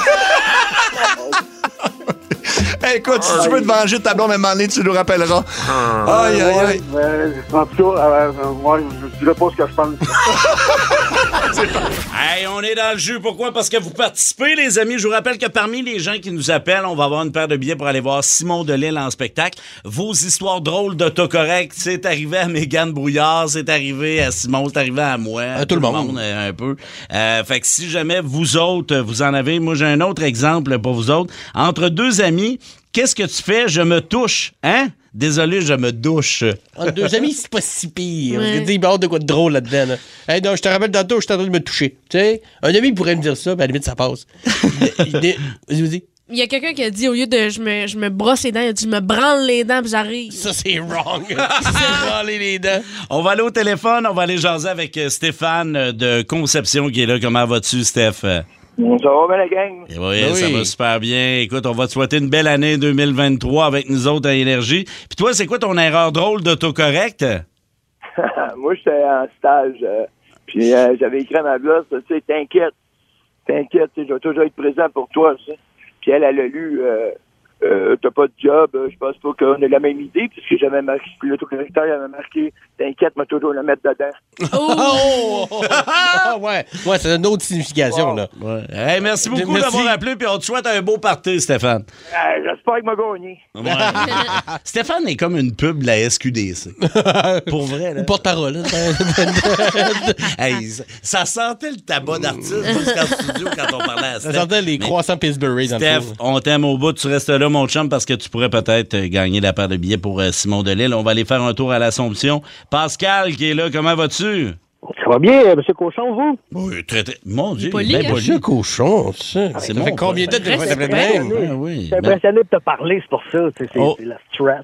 Hey, écoute, si tu veux te venger de ta blonde, à un moment donné, tu nous rappelleras. Aïe. En tout cas, je dirais pas ce que je pense. Hey, on est dans le jus. Pourquoi? Parce que vous participez, les amis. Je vous rappelle que parmi les gens qui nous appellent, on va avoir une paire de billets pour aller voir Simon Delille en spectacle. Vos histoires drôles d'autocorrect, c'est arrivé à Mégane Brouillard, c'est arrivé à Simon, c'est arrivé à moi. À tout le monde. Un peu. Fait que si jamais vous autres, vous en avez, moi j'ai un autre exemple pour vous autres. Entre deux amis, qu'est-ce que tu fais? Je me touche. Hein? Désolé, je me douche. Entre deux amis, c'est pas si pire. Il y a de quoi de drôle là-dedans. Là. Hey, non, je te rappelle tantôt, je suis en train de me toucher. Tu sais, un ami pourrait me dire ça, mais à la limite, ça passe. Vas-y. Il y a quelqu'un qui a dit, au lieu de je me brosse les dents, il a dit je me branle les dents puis j'arrive. Ça, c'est wrong. C'est branler les dents. On va aller au téléphone, on va aller jaser avec Stéphane de Conception qui est là. Comment vas-tu, Steph? Ça va bien, la gang? Oui, ça va super bien. Écoute, on va te souhaiter une belle année 2023 avec nous autres à Énergie. Puis toi, c'est quoi ton erreur drôle d'autocorrect? Moi, j'étais en stage. Puis j'avais écrit à ma blog, tu sais, t'inquiète, je vais toujours être présent pour toi. Ça. Puis elle a lu t'as pas de job, je pense pas qu'on ait la même idée, puisque j'avais marqué, l'autocorrecteur avait marqué, t'inquiète, m'a toujours le mettre dedans. Ouais, c'est une autre signification, là. Ouais. Hey, merci beaucoup d'avoir appelé, puis on te souhaite un beau party, Stéphane. J'espère qu'il m'a gagné. Ouais. Stéphane est comme une pub de la SQDC. Pour vrai, là. Porte-parole. Hey, ça sentait le tabac d'artiste jusqu'en studio quand on parlait à Steph. Ça sentait les croissants Pillsbury dans le Steph, fond. on t'aime au bout. Tu restes là, mon chum, parce que tu pourrais peut-être gagner la paire de billets pour Simon Delille. On va aller faire un tour à l'Assomption. Pascal qui est là, comment vas-tu? Ça va bien, M. Cochon, vous? Oui, très. Mon Dieu, poli, M. Cochon, ça. C'est ça mon fait combien de temps que tu as fait même? Je suis impressionné de te parler, c'est pour ça. C'est la stress.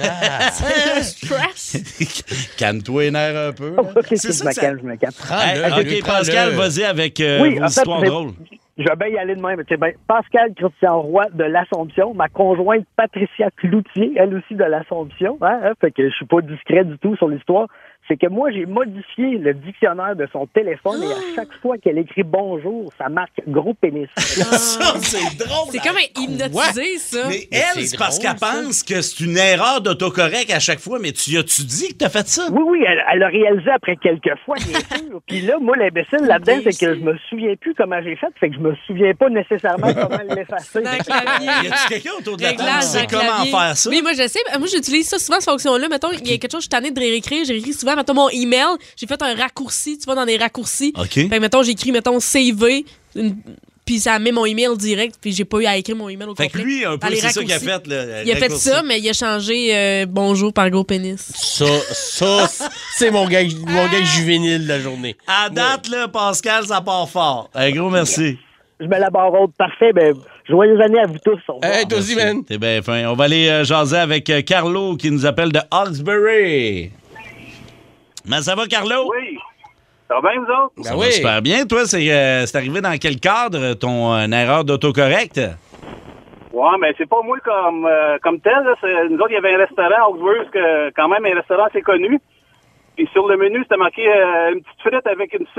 Stress. Calme-toi les nerfs un peu. C'est ça, je me calme. OK, Pascal, vas-y avec vos histoires drôles. Je vais bien y aller de même. Pascal Christian Roy de l'Assomption, ma conjointe Patricia Cloutier, elle aussi de l'Assomption. Fait que je suis pas discret du tout sur l'histoire. C'est que moi, j'ai modifié le dictionnaire de son téléphone et à chaque fois qu'elle écrit bonjour, ça marque gros pénis. Ça, c'est drôle. C'est comme un hypnotisé, ça. Mais elle, c'est parce qu'elle pense que c'est une erreur d'autocorrect à chaque fois. Mais tu as-tu dit que t'as fait ça? Oui, elle l'a réalisé après quelques fois, bien sûr. Puis là, moi, l'imbécile là-dedans, c'est que je me souviens plus comment j'ai fait. Fait que je me souviens pas nécessairement comment l'effacer. Y a-tu quelqu'un autour de la table qui sait comment faire ça? Oui, moi, je sais. Moi, j'utilise ça souvent, cette fonction-là. Mettons, il y a quelque chose, je suis tannée de réécrire. J'ai écrit souvent, mettons, mon email. J'ai fait un raccourci. Tu vois, dans les raccourcis. OK. Fait que, mettons, j'écris, CV. Puis ça met mon email direct, puis j'ai pas eu à écrire mon email au complet. Fait que lui, un peu, c'est ça qu'il a fait. Il a fait ça, mais il a changé bonjour par gros pénis. Ça c'est mon gars juvénile de la journée. À date, là, Pascal, ça part fort. Un gros merci. Je mets la barre haute. Parfait. Ben, joyeuses années à vous tous. Hey, toi aussi, man. T'es bien fin. On va aller jaser avec Carlo qui nous appelle de Hawkesbury. Mais ça va, Carlo? Oui. Ça va bien, vous autres? Ça va super bien. Toi, c'est arrivé dans quel cadre, ton erreur d'autocorrect? Ouais, mais c'est pas moi comme tel. Là. Nous autres, il y avait un restaurant à Hawkesbury, quand même un restaurant assez connu. Puis sur le menu, c'était marqué une petite frite avec une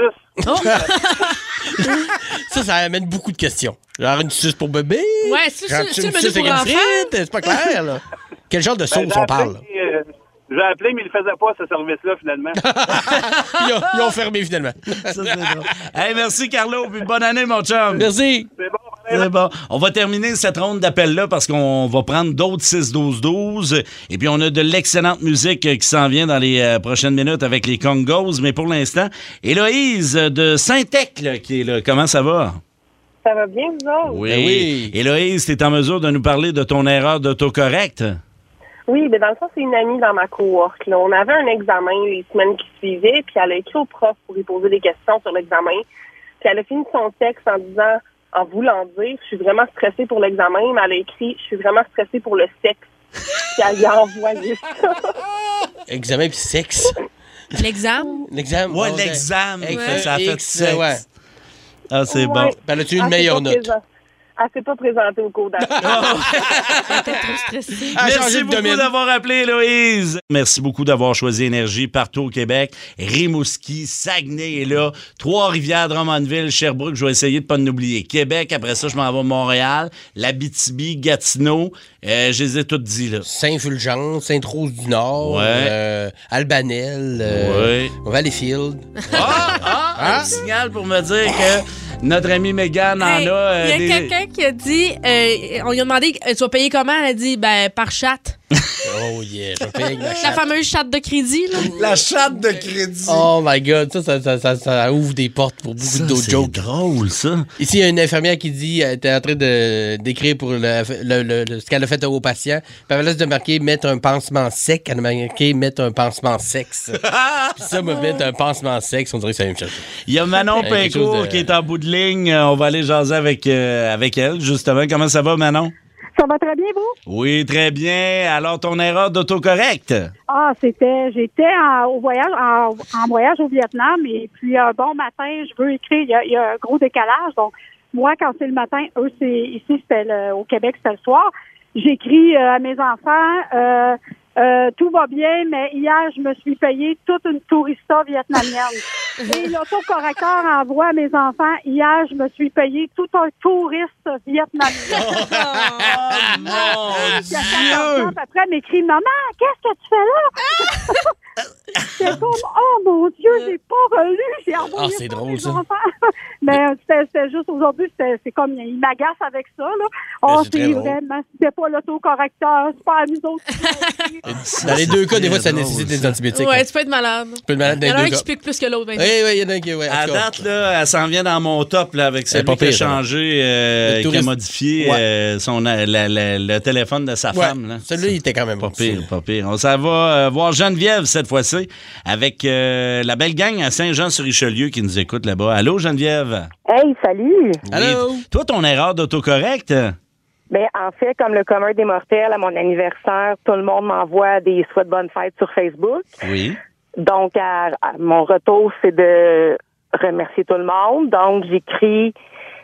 suce. Ça amène beaucoup de questions. Genre une suce pour bébé? Ouais, c'est une suce avec une frite? C'est pas clair, là. Quel genre de sauce on parle? J'ai appelé, mais il ne faisait pas ce service-là, finalement. Ils ont fermé, finalement. Ça, c'est drôle. Hey, merci, Carlo, puis bonne année, mon chum. Merci. C'est bon. On va terminer cette ronde d'appels-là parce qu'on va prendre d'autres 6-12-12. Et puis, on a de l'excellente musique qui s'en vient dans les prochaines minutes avec les Congos. Mais pour l'instant, Héloïse de Saint-Tech qui est là. Comment ça va? Ça va bien, vous autres? Oui. Héloïse, tu es en mesure de nous parler de ton erreur d'autocorrect? Oui, mais dans le fond, c'est une amie dans ma cohorte. Là. On avait un examen les semaines qui suivaient, puis elle a écrit au prof pour lui poser des questions sur l'examen. Puis elle a fini son texte en voulant dire « Je suis vraiment stressée pour l'examen », mais elle a écrit « Je suis vraiment stressée pour le sexe ». Puis elle lui a envoyé ça. Examen puis sexe. L'examen? L'examen. Ouais, l'examen. Ouais. Ça a fait sexe. Ouais. Ah, c'est bon. Ben, as-tu une meilleure note? Elle s'est pas présentée au cours d'après. Elle était trop stressée. Merci beaucoup d'avoir appelé, Héloïse. Merci beaucoup d'avoir choisi Énergie partout au Québec. Rimouski, Saguenay est là. Trois-Rivières, Drummondville, Sherbrooke. Je vais essayer de ne pas en oublier. Québec, après ça, je m'en vais à Montréal. L'Abitibi, Gatineau. Je les ai toutes dit, là. Saint-Fulgence, Sainte-Rose-du-Nord. Albanel. Valleyfield. Un signal pour me dire que notre amie Mégane en a. Il y a quelqu'un qui a dit, on lui a demandé, tu vas payer comment? Elle a dit, par chatte. Oh yeah, je paye avec ma chatte. La fameuse chatte de crédit, là. La chatte de crédit. Oh my God, ça ouvre des portes pour beaucoup d'autres jokes. C'est drôle, ça. Ici, il y a une infirmière qui dit, elle était en train d'écrire pour ce qu'elle a fait au patient. Puis à la place de marquer mettre un pansement sec, elle a marqué mettre un pansement sexe. Puis ça, mettre un pansement sexe, on dirait que ça va me chercher. Il y a Manon Pincourt qui est en bout de ligne. On va aller jaser avec elle, justement. Comment ça va, Manon? Ça va très bien, vous? Oui, très bien. Alors, ton erreur d'autocorrect? J'étais en voyage au Vietnam et puis un bon matin, je veux écrire, il y a un gros décalage. Donc, moi, quand c'est le matin, eux, au Québec, c'était le soir. J'écris à mes enfants, Tout va bien, mais hier, je me suis payé toute une tourista vietnamienne. Et l'autocorrecteur envoie à mes enfants, hier, je me suis payé tout un touriste vietnamien. Mon Dieu! Après, elle m'écrit, maman, qu'est-ce que tu fais là? C'est comme, oh mon Dieu, j'ai pas relu, j'ai envoyé c'est ça à drôle, mes ça. enfants. Mais c'était juste aujourd'hui, c'est comme, il m'agace avec ça, là. Oh, c'est très drôle. vraiment, c'était pas l'autocorrecteur, c'est pas à nous autres. Dans les deux cas, des fois, ça nécessite des antibiotiques. Ouais, tu peux être malade. Tu peux être malade Il y dans en a les un deux qui cas. pique plus que l'autre. Oui, il y en a un qui... Ouais, À date, là, elle s'en vient dans mon top là, avec celui pas qui a pire, ça. changé, qui a touriste. modifié le téléphone de sa femme. Là. Celui-là, il était quand même pas pire, pas pire. On s'en va voir Geneviève cette fois-ci avec la belle gang à Saint-Jean-sur-Richelieu qui nous écoute là-bas. Allô, Geneviève? Hey, salut! Allô? Toi, ton erreur d'autocorrect? Ben, en fait, comme le commun des mortels, à mon anniversaire, tout le monde m'envoie des souhaits de bonne fête sur Facebook. Oui. Donc, à mon retour, c'est de remercier tout le monde. Donc, j'écris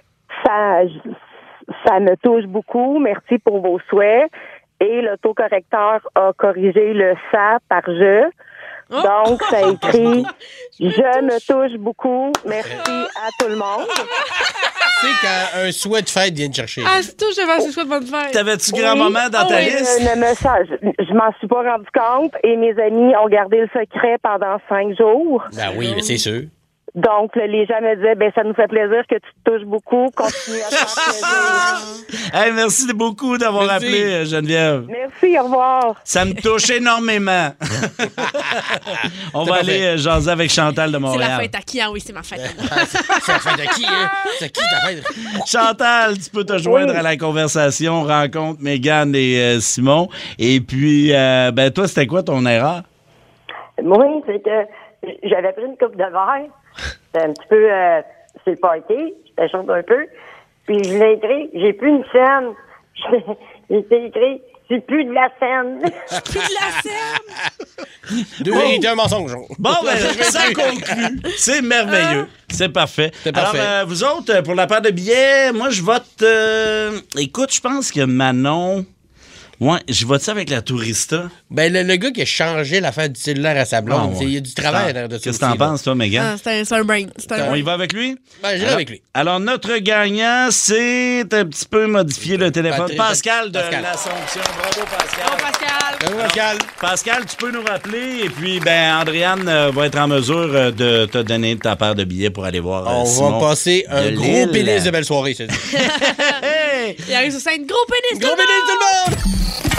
ça me touche beaucoup. Merci pour vos souhaits. Et l'autocorrecteur a corrigé le ça par je. Donc, ça écrit « Je me touche beaucoup. Merci à tout le monde. » Tu sais, quand un souhait de fête vient te chercher. Ah, c'est tout, j'avais un souhait de bonne fête. T'avais-tu grand-maman dans ta liste? Le message, je m'en suis pas rendu compte et mes amis ont gardé le secret pendant 5 jours. Ben oui, mais c'est sûr. Donc, les gens me disaient, ben ça nous fait plaisir que tu te touches beaucoup. Continue à te faire plaisir. Hey, merci beaucoup d'avoir appelé, Geneviève. Merci, au revoir. Ça me touche énormément. On va aller jaser avec Chantal de C'est Montréal. la fête à qui? Ah oui, c'est ma fête. C'est la fête à qui, hein? C'est qui ta fête? Chantal, tu peux te joindre à la conversation. Rencontre Mégane et Simon. Et puis, ben toi, c'était quoi ton erreur? Moi, c'est que j'avais pris une coupe de verre. C'était un petit peu... c'est le party. J'étais chaude un peu. Puis je l'ai écrit, j'ai plus une scène. J'ai écrit, c'est plus de la scène. Plus de la scène! Deux vérités, un mensonge. Bon, ben, ça conclut. C'est merveilleux. C'est parfait. C'est parfait. Alors, vous autres, pour la paire de billets, moi, je vote... écoute, je pense que Manon... Ouais, je vote ça avec la tourista. Ben, le gars qui a changé l'affaire du cellulaire à sa blonde, Ah, ouais. il y a du travail derrière de ça. Qu'est-ce que t'en penses, toi, Mégane? Ah, c'est un brain. On y va avec lui? Ben, j'irai avec lui. Alors, notre gagnant, c'est un petit peu modifié le téléphone. Pascal de l'Assomption. Bravo, Pascal. Bravo, Pascal. Bravo, Pascal. Pascal, tu peux nous rappeler. Et puis, ben, Andréane va être en mesure de te donner ta paire de billets pour aller voir On Simon va passer un de gros Lille. pénis de belle soirée, c'est ça. Il arrive sur scène. Gros pénis, Gros pénis, tout le monde!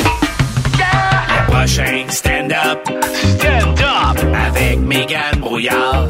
Le prochain stand-up. Stand-up. Avec Mégane Brouillard.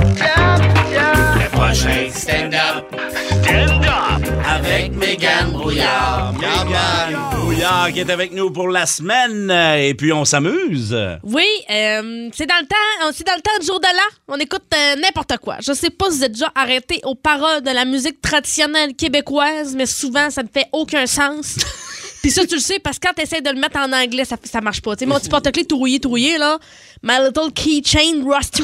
Le prochain stand-up. Stand-up. Avec Mégane Brouillard. Mégane Brouillard qui est avec nous pour la semaine. Et puis, on s'amuse. Oui, c'est dans le temps du jour de l'an. On écoute n'importe quoi. Je sais pas si vous êtes déjà arrêté aux paroles de la musique traditionnelle québécoise, mais souvent, ça ne fait aucun sens. Puis ça, tu le sais, parce que quand t'essaies de le mettre en anglais, ça marche pas. Tu sais, mon petit porte-clés tout rouillé, là. My little keychain, rusty,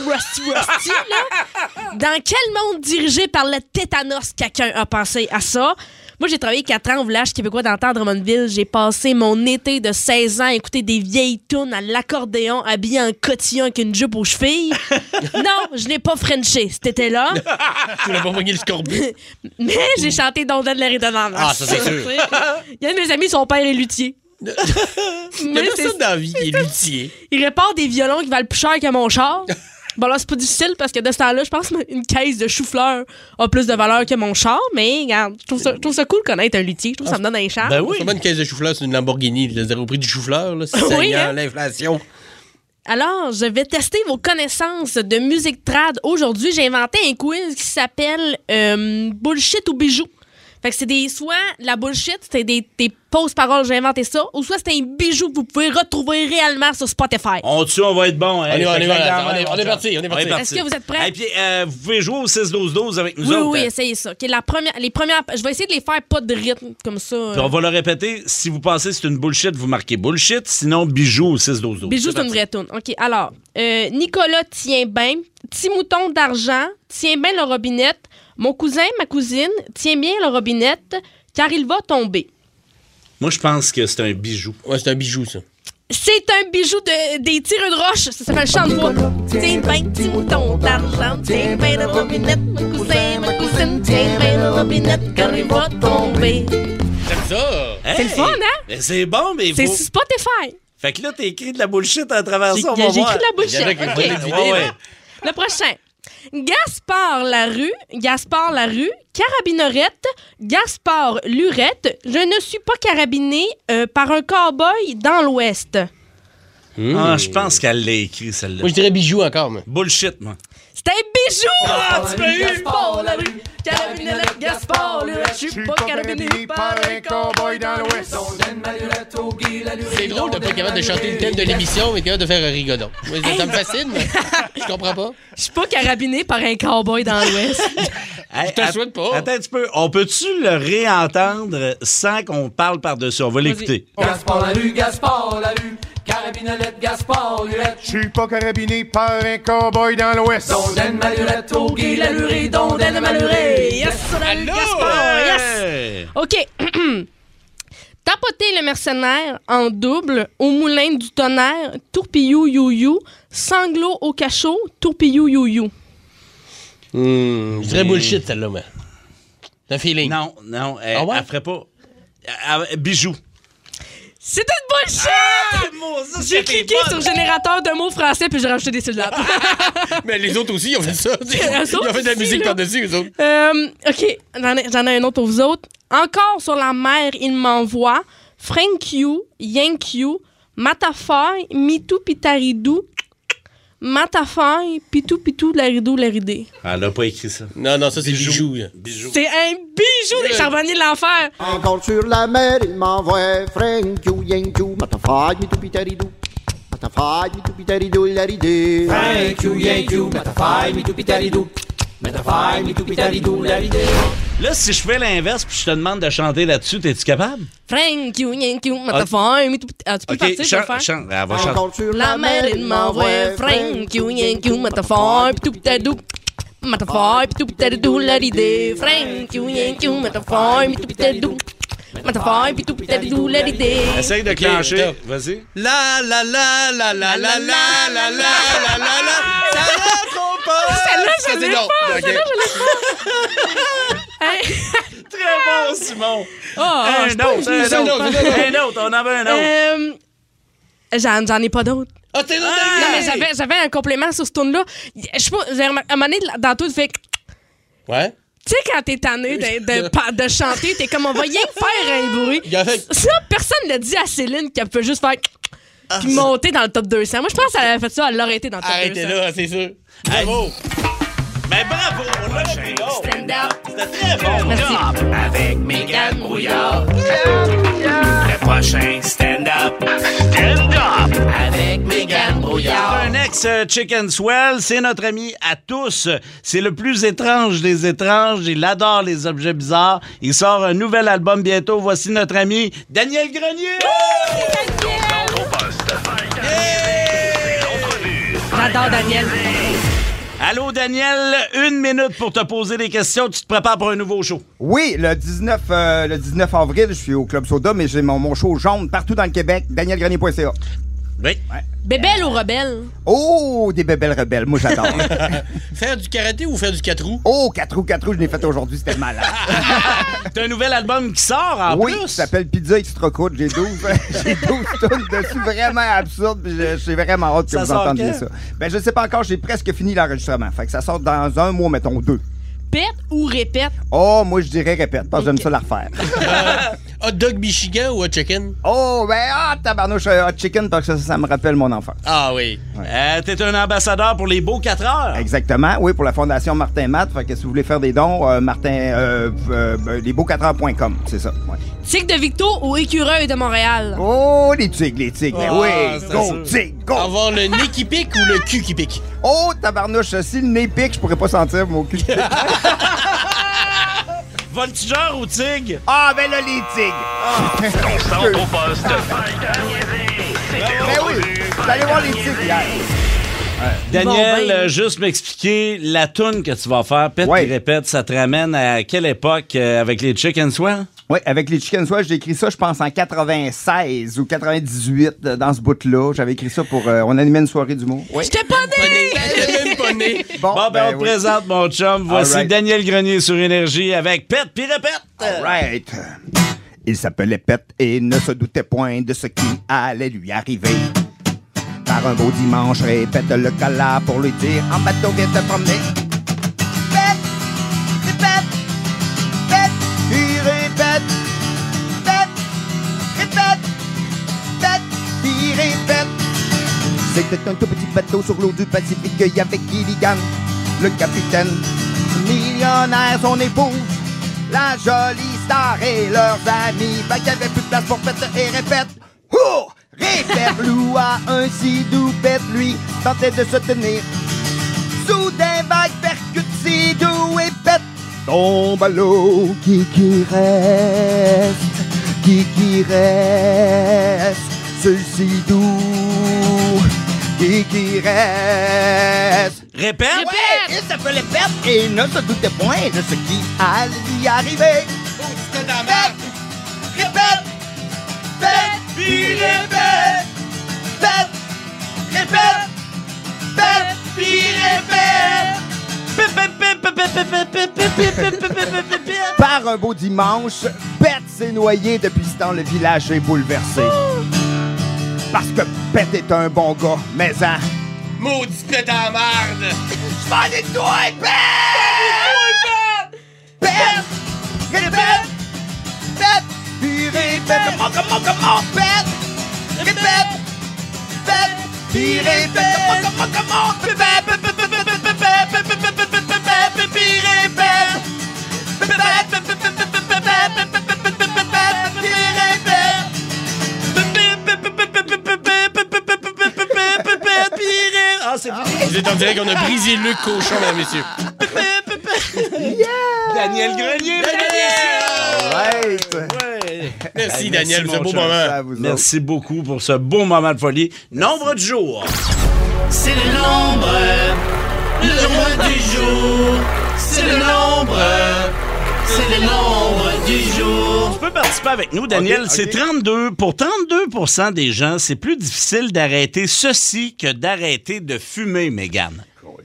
là. Dans quel monde dirigé par le tétanos quelqu'un a pensé à ça? Moi, j'ai travaillé 4 ans au village québécois d'Antan, Drummondville. J'ai passé mon été de 16 ans à écouter des vieilles tunes à l'accordéon, habillé en cotillon avec une jupe aux chevilles. Non, je n'ai pas frenché cet été-là. Tu n'as pas pogné le scorbut. Mais j'ai chanté Dondon de l'air et de l'en Ah, ça, c'est sûr. Il y a de mes amis, son père est luthier. Il y a personne dans la vie qui est luthier. Il répare des violons qui valent plus cher que mon char. Bon, là, c'est pas difficile parce que de ce temps-là, je pense qu'une caisse de chou-fleur a plus de valeur que mon char, mais regarde, je trouve ça cool de connaître un luthier. Je trouve que ça me donne un char. Ben oui. C'est pas une caisse de chou-fleur, c'est une Lamborghini. Le zéro prix du chou-fleur, là, c'est Oui, hein? l'inflation. Alors, je vais tester vos connaissances de musique trad. Aujourd'hui, j'ai inventé un quiz qui s'appelle Bullshit ou bijoux. Fait que c'est soit la bullshit, c'est des fausses paroles, j'ai inventé ça, ou soit c'est un bijou que vous pouvez retrouver réellement sur Spotify. On va être bon. On est parti. Est-ce que vous êtes prêts? Et puis, vous pouvez jouer au 6-12-12 avec nous oui, autres. Oui, essayez ça. Okay, les premières, je vais essayer de les faire pas de rythme comme ça. Puis on va le répéter. Si vous pensez que c'est une bullshit, vous marquez bullshit. Sinon, bijou au 6-12-12. Bijou, c'est une vraie toune. OK, alors, Nicolas tient bien, petit mouton d'argent, tient bien le robinette. Mon cousin, ma cousine, tient bien le robinette, car il va tomber. Moi, je pense que c'est un bijou. Ouais, c'est un bijou, ça. C'est un bijou des tireux de roche. Ça s'appelle chant de bois. Tiens, ben, petit mouton d'argent. Tiens, ben, de robinette, mon cousin, ma cousine. Tiens, ben, de robinette, quand il va tomber. J'aime ça. C'est le fun, hein? Mais c'est bon, mais C'est sur Spotify. Fait que là, t'as écrit de la bullshit à travers ça, on va J'ai voir. écrit de la bullshit. Il y en a qui OK. font des idées, ouais. Le prochain. Gaspard Larue, carabinerette, Gaspard Lurette, je ne suis pas carabiné par un cow-boy dans l'Ouest. Ah, je pense qu'elle l'a écrit, celle-là. Moi, je dirais bijou encore, moi. Bullshit, moi. C'est un bijou! Ah, tu m'as eu! Gaspard Larue, carabinette, Gaspard Lurette, je suis pas carabiné par un cow-boy dans l'Ouest. C'est drôle de pas être capable de chanter le thème de l'émission, mais capable de faire un rigodon. Moi, ça me fascine, mais je comprends pas. Je suis pas carabiné par un cow-boy dans l'Ouest. Je te souhaite pas. Attends un petit peu. On peut-tu le réentendre sans qu'on parle par-dessus? On va l'écouter. Gaspard Larue, carabinolette, Gaspard Lurette. Je suis pas carabiné par un cowboy dans l'Ouest. Dondaine Malurette, au gué la lurée, Dondaine Malurée. Yes, Gaspard, yes! OK. Tapoter le mercenaire en double, au moulin du tonnerre, tourpillou you-you, sanglot au cachot, tourpillou you-you. Je dirais bullshit, celle-là, mais. C'est un feeling. Non, elle ferait pas. Bijou. C'est une bullshit! J'ai cliqué sur générateur de mots français puis j'ai rajouté des syllabes. Mais les autres aussi, ils ont fait ça. Ils ont fait de la musique par-dessus, eux autres. OK, j'en ai un autre pour vous autres. Encore sur la mer, il m'envoie Frank You, Yank You, Matafai, Mitou Pitaridou, Matafai, Pitou Pitou, Laridou, Laridé. Elle a pas écrit ça. Non, ça c'est bijou. C'est un bijou des charbonniers de l'enfer. Encore sur la mer, il m'envoie Frank You, Yank You, Matafai, Mitou Pitaridou. Matafai, Mitou Pitaridou, Laridé. Frank You, Yank You, Matafai, Mitou Pitaridou. Matafai, Mitou Pitaridou, Laridé. Là, si je fais l'inverse puis je te demande de chanter là-dessus, t'es-tu capable? Frank You, Yank You, Matafai, Mitou Pitaridou. Tu peux partir, je vais faire. Chante. Elle va chanter. La mer, il m'envoie Frank You, Yank You, Matafai, Mitou Pitaridou. Matafai, Mitou Pitaridou, Laridé. Frank You, Yank You, Matafai, Mitou Pitaridou. Matafai, Mitou Pitaridou, Laridé. Essaye de clencher. Vas-y. La la la la la la la la la la la la. Ça va trop pas. Celle-là, je l'ai pas. Celle-là, je l'ai pas. Très bon, Simon. Un autre. On en veut un autre. J'en ai pas d'autres. Ah, t'es là. Non, mais j'avais un complément sur ce tourne-là. Je sais pas, à un moment donné, dans tout, fait. Ouais. Tu sais, quand t'es tanné de chanter, t'es comme, on va rien faire un bruit. Ça, personne l'a dit à Céline qu'elle peut juste faire puis monter dans le top 200. Moi, je pense qu'elle avait fait ça, elle l'aurait été dans le top 200. Arrêtez là, c'est sûr. Bravo. Mais bravo, on l'a fait. C'était très bon. Merci. Avec Mégane Brouillard. Le prochain stand-up. Stand-up avec Mégane Brouillard. Un ex-Chicken Swell, c'est notre ami à tous. C'est le plus étrange des étranges. Il adore les objets bizarres. Il sort un nouvel album bientôt. Voici notre ami Daniel Grenier. J'adore Daniel. Allô, Daniel, 1 minute pour te poser des questions. Tu te prépares pour un nouveau show. Oui, le 19 avril, je suis au Club Soda, mais j'ai mon show jaune partout dans le Québec. DanielGrenier.ca. Oui. Ouais. Bébelle ou rebelle? Oh, des bébelles rebelles. Moi, j'adore. Faire du karaté ou faire du 4 roues? Oh, 4 roues, je l'ai fait aujourd'hui, c'était malade. T'as un nouvel album qui sort en plus? Oui, ça s'appelle Pizza Extra Coude. J'ai 12 tunes dessus, vraiment absurde. Puis j'ai vraiment hâte que vous entendiez ça. Ben, je sais pas encore, j'ai presque fini l'enregistrement. Fait que ça sort dans un mois, mettons 2. Pète ou répète? Oh, moi, je dirais répète, parce que j'aime ça la refaire. Hot dog Michigan ou hot chicken? Oh, tabarnouche, hot chicken, parce que ça me rappelle mon enfance. Ah oui. Ouais. T'es un ambassadeur pour les beaux 4 heures. Exactement, oui, pour la Fondation Martin Matt. Fait que si vous voulez faire des dons, lesbeaux4heures.com, c'est ça. Ouais. Tigre de Victo ou écureuil de Montréal? Oh, les tigres. Oh, oui, go, tigre, go. Avoir le nez qui pique ou le cul qui pique? Oh, tabarnouche, si le nez pique, je pourrais pas sentir mon cul qui pique. Voltigeur ou tigre? Ah, ben là, les tigres. Constant au poste. Ben oui, vous allez voir les tigres hier. Daniel, juste m'expliquer la toune que tu vas faire, pète et répète, ça te ramène à quelle époque avec les Chicken Swell? Oui, avec les Chicken Swell, j'ai écrit ça, je pense, en 96 ou 98, dans ce bout-là. J'avais écrit ça pour... on animait une soirée d'humour. Oui. J'étais pas né! J'étais même pas né. Bon, on te présente, mon chum. Voici right. Daniel Grenier sur Énergie avec Pète puis Répète. All right. Il s'appelait Pète et ne se doutait point de ce qui allait lui arriver. Par un beau dimanche, Répète le cala pour lui dire « En bateau, viens te promener. » Pète, répète, pète, puis répète. Pète, répète, pète, puis répète. C'était un tout petit bateau sur l'eau du Pacifique. Il y avait Gilligan, le capitaine, millionnaire, son épouse, la jolie star et leurs amis. Fait qu'il y avait plus de place pour Pète et Répète. Oh! Répète loua un sidou, Pète lui tentait de se tenir. Soudain vague percute sidou et Pète tombe à l'eau. Qui reste sur le sidou. Qui reste. Répète. Ouais, il s'appelait Pète et ne se doutait point de ce qui allait lui arriver. Pète, répète, pète, puis répète, pète, répète, pète, puis répète. Par un beau dimanche, Pète s'est noyé. Depuis ce temps, le village est bouleversé. Parce que Pète est un bon gars, mais hein... Maudit Pète à la marde! J'm'en ai de toi, Pète! Pète! Répète! Pète! Puis répète! Comment, Pète! Répète! Pète! Puis répète! Comment, Pète! Puis répète! Ah, c'est Vous êtes en direct qu'on a brisé le cochon, mesdames et messieurs. Daniel Grenier, Right. Ouais. Merci, Hey, Daniel, mon c'est un beau chum. moment. Merci beaucoup pour ce beau moment de folie. Nombre du jour. C'est le nombre du jour. C'est le nombre du jour. Tu peux participer avec nous, Daniel. Okay. C'est 32. Pour 32% des gens, c'est plus difficile d'arrêter ceci que d'arrêter de fumer, Mégane.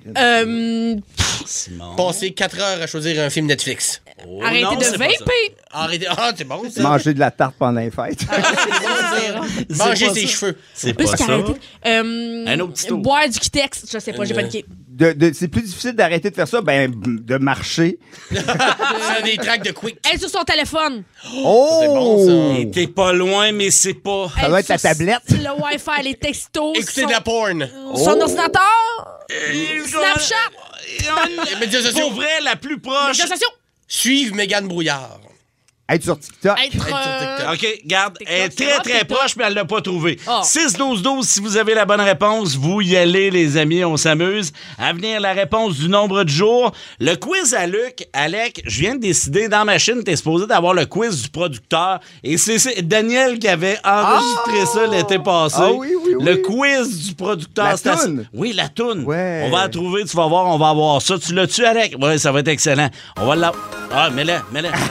Simon. Passer 4 heures à choisir un film Netflix. Oh, Arrêtez non, de c'est pas ça. vaper! Arrêtez. Ah, c'est bon, ça. Manger de la tarte pendant les fêtes. Manger pas ses ça. cheveux. C'est Plus pas ça. qu'arrêter. Un autre petit tour. Boire du Kitex, je sais pas, j'ai paniqué. C'est plus difficile d'arrêter de faire ça, de marcher. C'est des tracks de quick. Elle est sur son téléphone. Oh! C'est bon, ça. Et t'es pas loin, mais c'est pas. Ça doit être la tablette. Le Wi-Fi, les textos. Écoutez de la porn. Son ordinateur. Snapchat. Les médias sociaux. Pour vrai, la plus proche. Médias sociaux. Suivre Mégane Brouillard. Être sur TikTok. OK, garde. Elle est TikTok, très, c'est très TikTok. proche, mais elle l'a pas trouvé. Oh. 6-12-12, si vous avez la bonne réponse, vous y allez, les amis, on s'amuse. À venir, la réponse du nombre de jours. Le quiz à Luc. Alec, je viens de décider, dans ma chaîne, t'es supposé d'avoir le quiz du producteur. Et c'est Daniel qui avait enregistré ça l'été passé. Ah oui, oui, oui. Le quiz du producteur. La C'est toune. Oui, la toune. Ouais. On va la trouver, tu vas voir, on va avoir ça. Tu l'as-tu, Alec? Oui, ça va être excellent. On va la... Ah, mets-la.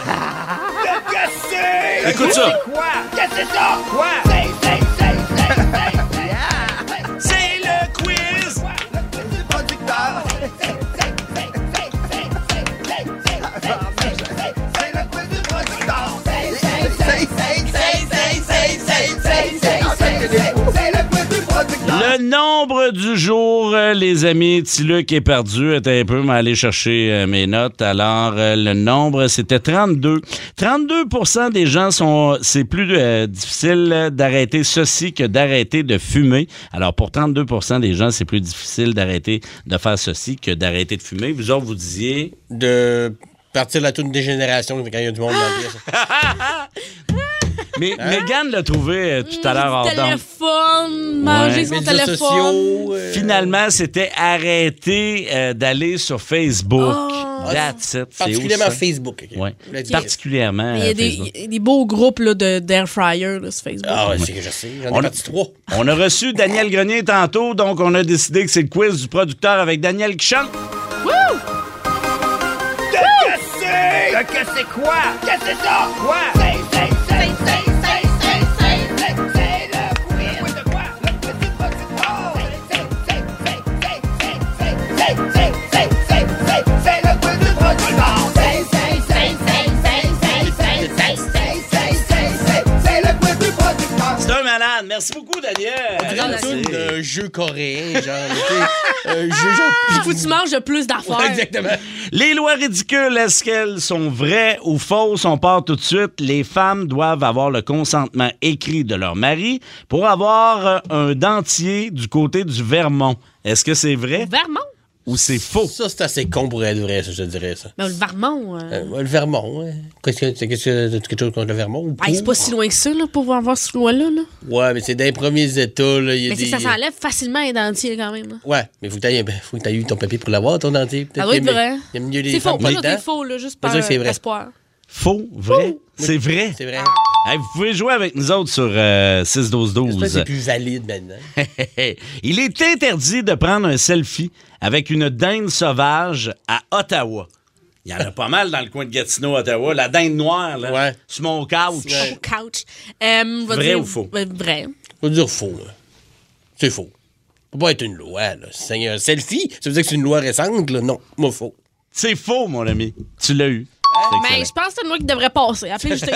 Écoute ça. Quoi? Qu'est-ce que c'est ça? Quoi? C'est le quiz. Le producteur. C'est le quiz du producteur. Le nombre du jour, les amis, petit Luc est perdu. Attends un peu, mais aller chercher mes notes. Alors, le nombre, c'était 32. 32% des gens c'est plus difficile d'arrêter ceci que d'arrêter de fumer. Alors, pour 32% des gens, c'est plus difficile d'arrêter de faire ceci que d'arrêter de fumer. Vous autres, vous disiez... De partir de la toute dégénération quand il y a du monde dans la pièce. Mais Mégane l'a trouvé tout à l'heure hors d'onde. Téléphone, manger son Médias téléphone. sociaux, Finalement, c'était arrêter d'aller sur Facebook. That's it. particulièrement C'est où, ça? Facebook. Okay. Ouais. Je l'ai dit. Particulièrement Il y a Facebook. des beaux groupes là, d'air fryer là, sur Facebook. Ah ouais, c'est que je sais. J'en ai On a- parti 3. On a reçu Daniel Grenier tantôt, donc on a décidé que c'est le quiz du producteur avec Daniel qui chante. Que c'est quoi? Que c'est ça? Quoi? C'est le quiz de quoi? Le quiz du producteur. C'est le quiz du producteur. C'est un malade. Merci beaucoup, Daniel. Un jeu coréen, genre. Il faut que tu manges de plus d'affaires. Exactement. Les lois ridicules, est-ce qu'elles sont vraies ou fausses? On part tout de suite. Les femmes doivent avoir le consentement écrit de leur mari pour avoir un dentier du côté du Vermont. Est-ce que c'est vrai? Vermont? Ou c'est faux? Ça, c'est assez con pour être vrai, ça, je te dirais, ça. Mais le Vermont... Le Vermont, ouais. Qu'est-ce que tu as quelque chose contre le Vermont? Ou c'est pas si loin que ça, là, pour avoir cette loi-là. Là. Ouais, mais c'est dans les premiers états, là. Mais ça s'enlève facilement un dentier, quand même. Là. Ouais, mais faut que tu aies eu ton papier pour l'avoir, ton dentier. Ça doit être vrai. C'est faux, pas c'est faux, là, juste par espoir. Faux? Vrai? C'est vrai? C'est vrai. Hey, vous pouvez jouer avec nous autres sur 6-12-12. J'espère que c'est plus valide maintenant. Il est interdit de prendre un selfie avec une dinde sauvage à Ottawa. Il y en a pas mal dans le coin de Gatineau, Ottawa. La dinde noire, là, ouais. Sur mon couch. Ouais. Couch. Vrai ou faux? Vrai. On va dire faux, là. C'est faux. Ça peut pas être une loi, là. C'est un selfie. Ça veut dire que c'est une loi récente, là? Non, moi, faux. C'est faux, mon ami. Tu l'as eu. Mais je pense que c'est une loi qui devrait passer. Après, je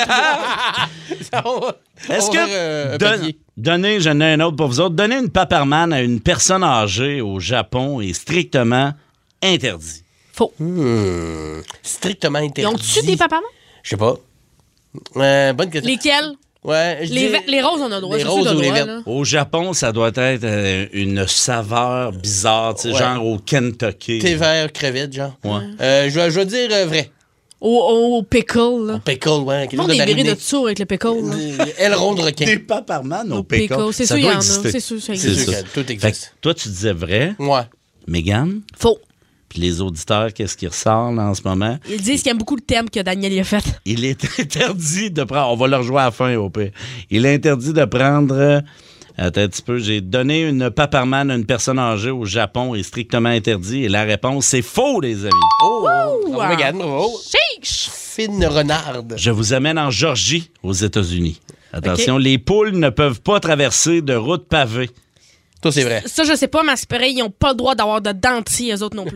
Est-ce que donner, j'en ai un autre pour vous autres, donner une paparman à une personne âgée au Japon est strictement interdit? Faux. Strictement interdit. Ils ont-tu des paparmans? Je sais pas. Bonne question. Lesquels? Ouais, les roses, on a le droit. Les roses ou les vertes. Au Japon, ça doit être une saveur bizarre, tu sais, genre au Kentucky. Thé vert, crevette, genre. Ouais. Je vais dire vrai. Au pickle, là. Au pickle, ouais. Tout le monde est viré de dessous avec le pickle, là. Aileron de requin. Des paparman au pickle. C'est sûr, il y en a. C'est sûr, ça existe. C'est sûr que tout existe. Toi, tu disais vrai. Ouais. Mégane? Faux. Puis les auditeurs, qu'est-ce qui ressort là, en ce moment? Ils disent qu'il aime beaucoup le thème que Daniel y a fait. Il est interdit de prendre... On va le rejouer à la fin, au pire. Il est interdit de prendre... Attends un petit peu. J'ai donné une paparman à une personne âgée au Japon est strictement interdit. Et la réponse, c'est faux, les amis. Oh my God, bravo. Chiche! Fine renarde. Je vous amène en Georgie, aux États-Unis. Attention, les poules ne peuvent pas traverser de routes pavées. Ça, c'est vrai. Ça, je sais pas, mais c'est pareil, ils n'ont pas le droit d'avoir de dentiers, eux autres non plus.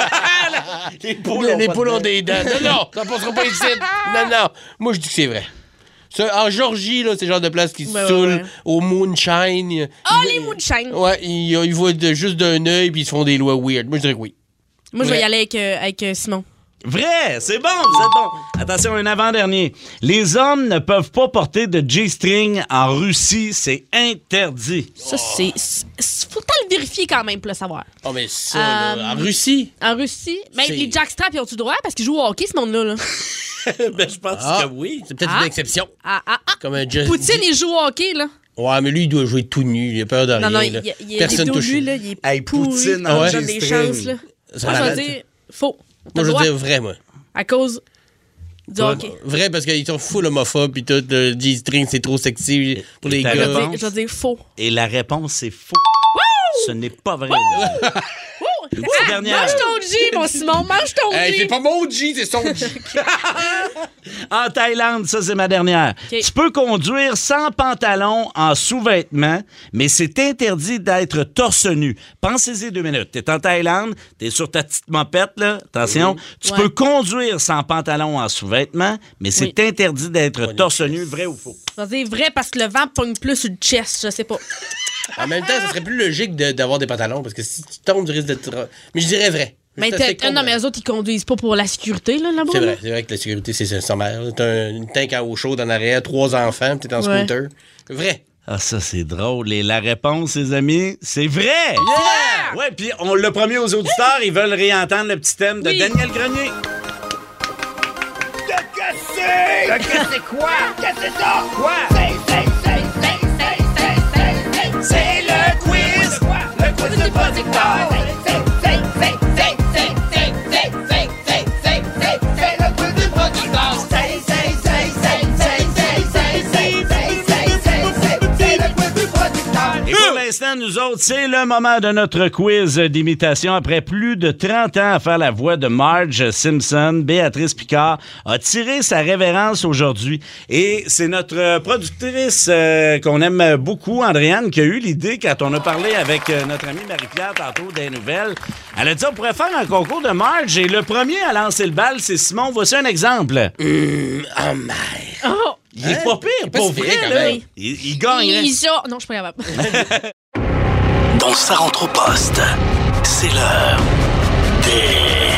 Les poules ont des dents. Non, ça passera pas ici. Non. Moi, je dis que c'est vrai. Ça, en Georgie, là, c'est le genre de place qui se saoule au moonshine. Les moonshine! Ouais, ils voient juste d'un œil puis ils se font des lois weird. Moi, je dirais que oui. Moi, je vais y aller avec Simon. Vrai, c'est bon, vous êtes bon. Attention, un avant-dernier. Les hommes ne peuvent pas porter de G-string en Russie, c'est interdit. Ça, faut le vérifier quand même pour le savoir. Oh, mais ça, là, en Russie? En Russie? Mais les jackstraps, ils ont-tu droit? Parce qu'ils jouent au hockey, ce monde-là. Là. Ben, je pense que oui. C'est peut-être une exception. Comme un Poutine, il joue au hockey, là. Ouais, mais lui, il doit jouer tout nu. Il a peur de rien. Non, il personne touche. Lui, là, il est Poutine, en donne des chances, là. Moi, je vais dire faux. Moi, je veux dire vrai, moi. À cause du hockey. Vrai, parce qu'ils sont full homophobes pis tout. Le G-string, c'est trop sexy pour les gars. Je vais dire faux. Et la réponse, c'est faux. Ce n'est pas vrai. Mange ton G, mon Simon, mange ton G. C'est pas mon G, c'est son G. En Thaïlande, ça, c'est ma dernière. Okay. Tu peux conduire sans pantalon en sous-vêtements, mais c'est interdit d'être torse nu. Pensez-y 2 minutes. T'es en Thaïlande, t'es sur ta petite mopette, là. Attention. Tu peux conduire sans pantalon en sous-vêtements, mais c'est interdit d'être torse nu. Vrai ou faux? Je vais dire vrai parce que le vent pogne plus sur le chest, je sais pas. En même temps, ça serait plus logique d'avoir des pantalons parce que si tu tombes, tu risques d'être. Mais je dirais vrai. Mais non, mais eux autres, ils conduisent pas pour la sécurité, là-bas. C'est vrai que la sécurité, c'est sommaire. T'as une tank à eau chaude en arrière, 3 enfants, puis t'es en scooter. Vrai. Ah, ça, c'est drôle. Et la réponse, les amis, c'est vrai! Yeah! Ouais, puis on l'a promis aux auditeurs, ils veulent réentendre le petit thème de Daniel Grenier. Que c'est quoi? Que c'est ça? Quoi? C'est le quiz! Le quiz du producteur! C'est le quiz du producteur! C'est le quiz du producteur! Et pour l'instant, nous autres, autres, c'est le moment de notre quiz d'imitation. Après plus de 30 ans à faire la voix de Marge Simpson, Béatrice Picard a tiré sa révérence aujourd'hui. Et c'est notre productrice qu'on aime beaucoup, Andréane, qui a eu l'idée quand on a parlé avec notre amie Marie-Pierre tantôt des nouvelles. Elle a dit on pourrait faire un concours de Marge et le premier à lancer le bal, c'est Simon. Voici un exemple. Oh my. Oh. Il est pas pire, pour vrai, là. Il gagne. Non, je suis pas capable. Dans Ça rentre au poste, c'est l'heure des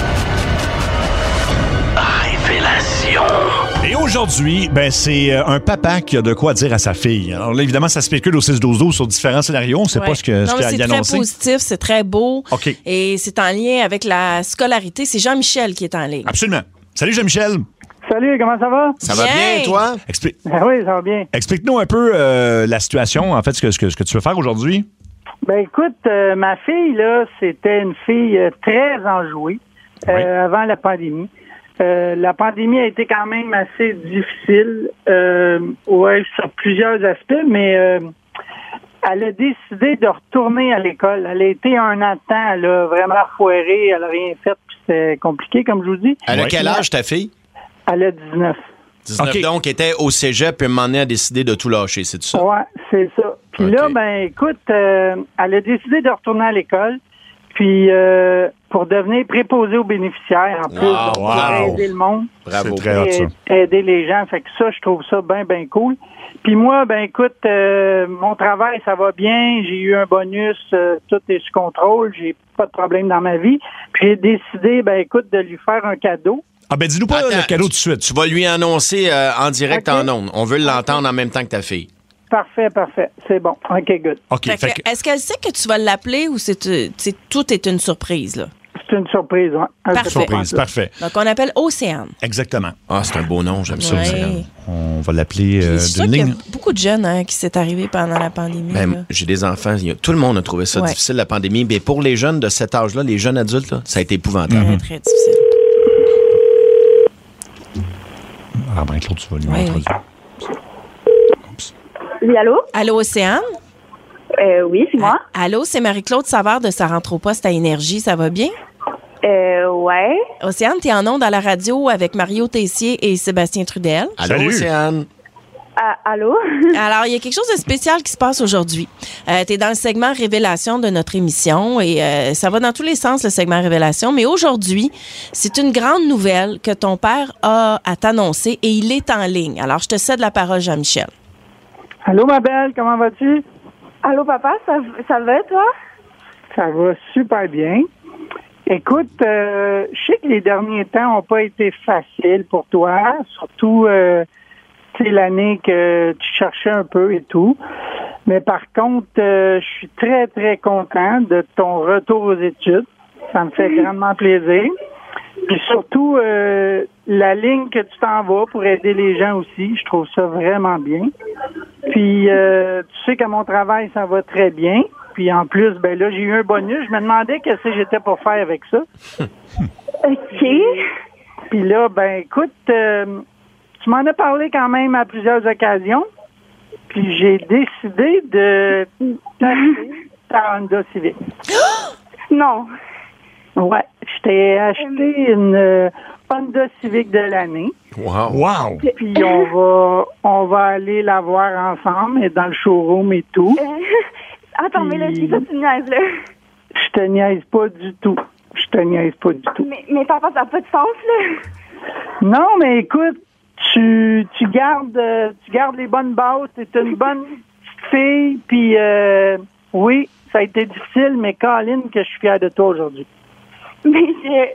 révélations. Et aujourd'hui, c'est un papa qui a de quoi dire à sa fille. Alors là, évidemment, ça spécule au 6-12-12 sur différents scénarios. On ne sait pas ce qu'il a annoncé. C'est très positif, c'est très beau. OK. Et c'est en lien avec la scolarité. C'est Jean-Michel qui est en ligne. Absolument. Salut, Jean-Michel. Salut, comment ça va? Ça va bien, toi? Oui, ça va bien. Explique-nous un peu la situation, en fait, ce que tu veux faire aujourd'hui. Ben écoute, ma fille, là, c'était une fille très enjouée avant la pandémie. La pandémie a été quand même assez difficile, sur plusieurs aspects, mais elle a décidé de retourner à l'école. Elle a été un an de temps, elle a vraiment foiré, elle a rien fait, puis c'était compliqué, comme je vous dis. Elle a quel âge, ta fille? Elle a 19. 19, donc, était au cégep, puis un moment donné, elle a décidé de tout lâcher, c'est tout ça? Oui, c'est ça. Puis là, écoute, elle a décidé de retourner à l'école, puis pour devenir préposée aux bénéficiaires, en plus, pour aider le monde. Bravo. C'est très hot, ça. Aider les gens. Fait que ça, je trouve ça bien cool. Puis moi, écoute, mon travail, ça va bien. J'ai eu un bonus, tout est sous contrôle. J'ai pas de problème dans ma vie. Puis j'ai décidé, écoute, de lui faire un cadeau. Ah dis-nous pas le cadeau tout de suite. Tu vas lui annoncer en direct en ondes. On veut l'entendre en même temps que ta fille. Parfait. C'est bon. OK, good. Est-ce qu'elle sait que tu vas l'appeler ou tout est une surprise, là? C'est une surprise, oui. Parfait. Donc, on appelle Océane. Exactement. Ah, c'est un beau nom, j'aime ça, Océane. On va l'appeler d'une Il y ligne. a beaucoup de jeunes qui s'est arrivé pendant la pandémie. J'ai des enfants. Tout le monde a trouvé ça difficile, la pandémie. Mais pour les jeunes de cet âge-là, les jeunes adultes, là, ça a été épouvantable. Très difficile. Ah Claude, tu vas lui introduire. Oui, allô? Allô, Océane? Oui, c'est moi. Allô, c'est Marie-Claude Savard de Ça rentre au poste à Énergie. Ça va bien? Ouais. Océane, t'es en ondes à la radio avec Mario Tessier et Sébastien Trudel. Allô, Océane. Allô? Alors, il y a quelque chose de spécial qui se passe aujourd'hui. T'es dans le segment Révélation de notre émission et ça va dans tous les sens, le segment Révélation. Mais aujourd'hui, c'est une grande nouvelle que ton père a à t'annoncer et il est en ligne. Alors, je te cède la parole, Jean-Michel. Allô, ma belle, comment vas-tu? Allô, papa, ça va, toi? Ça va super bien. Écoute, je sais que les derniers temps n'ont pas été faciles pour toi, surtout c'est l'année que tu cherchais un peu et tout. Mais par contre, je suis très, très content de ton retour aux études. Ça me fait grandement plaisir. Puis surtout, la ligne que tu t'en vas pour aider les gens aussi, je trouve ça vraiment bien. Puis, tu sais qu'à mon travail, ça va très bien. Puis en plus, là, j'ai eu un bonus. Je me demandais qu'est-ce que j'étais pour faire avec ça. OK. Puis là, écoute, tu m'en as parlé quand même à plusieurs occasions. Puis j'ai décidé de t'acheter ta Honda Civic. Non. Ouais, je t'ai acheté une Honda Civic de l'année. Wow! Puis on va aller la voir ensemble et dans le showroom et tout. Attends, mais là, tu me niaises, là. Je te niaise pas du tout. Mais papa, ça n'a pas de sens, là. Non, mais écoute, tu gardes les bonnes bases. T'es une bonne petite fille. Puis oui, ça a été difficile, mais Colin, que je suis fière de toi aujourd'hui. Mais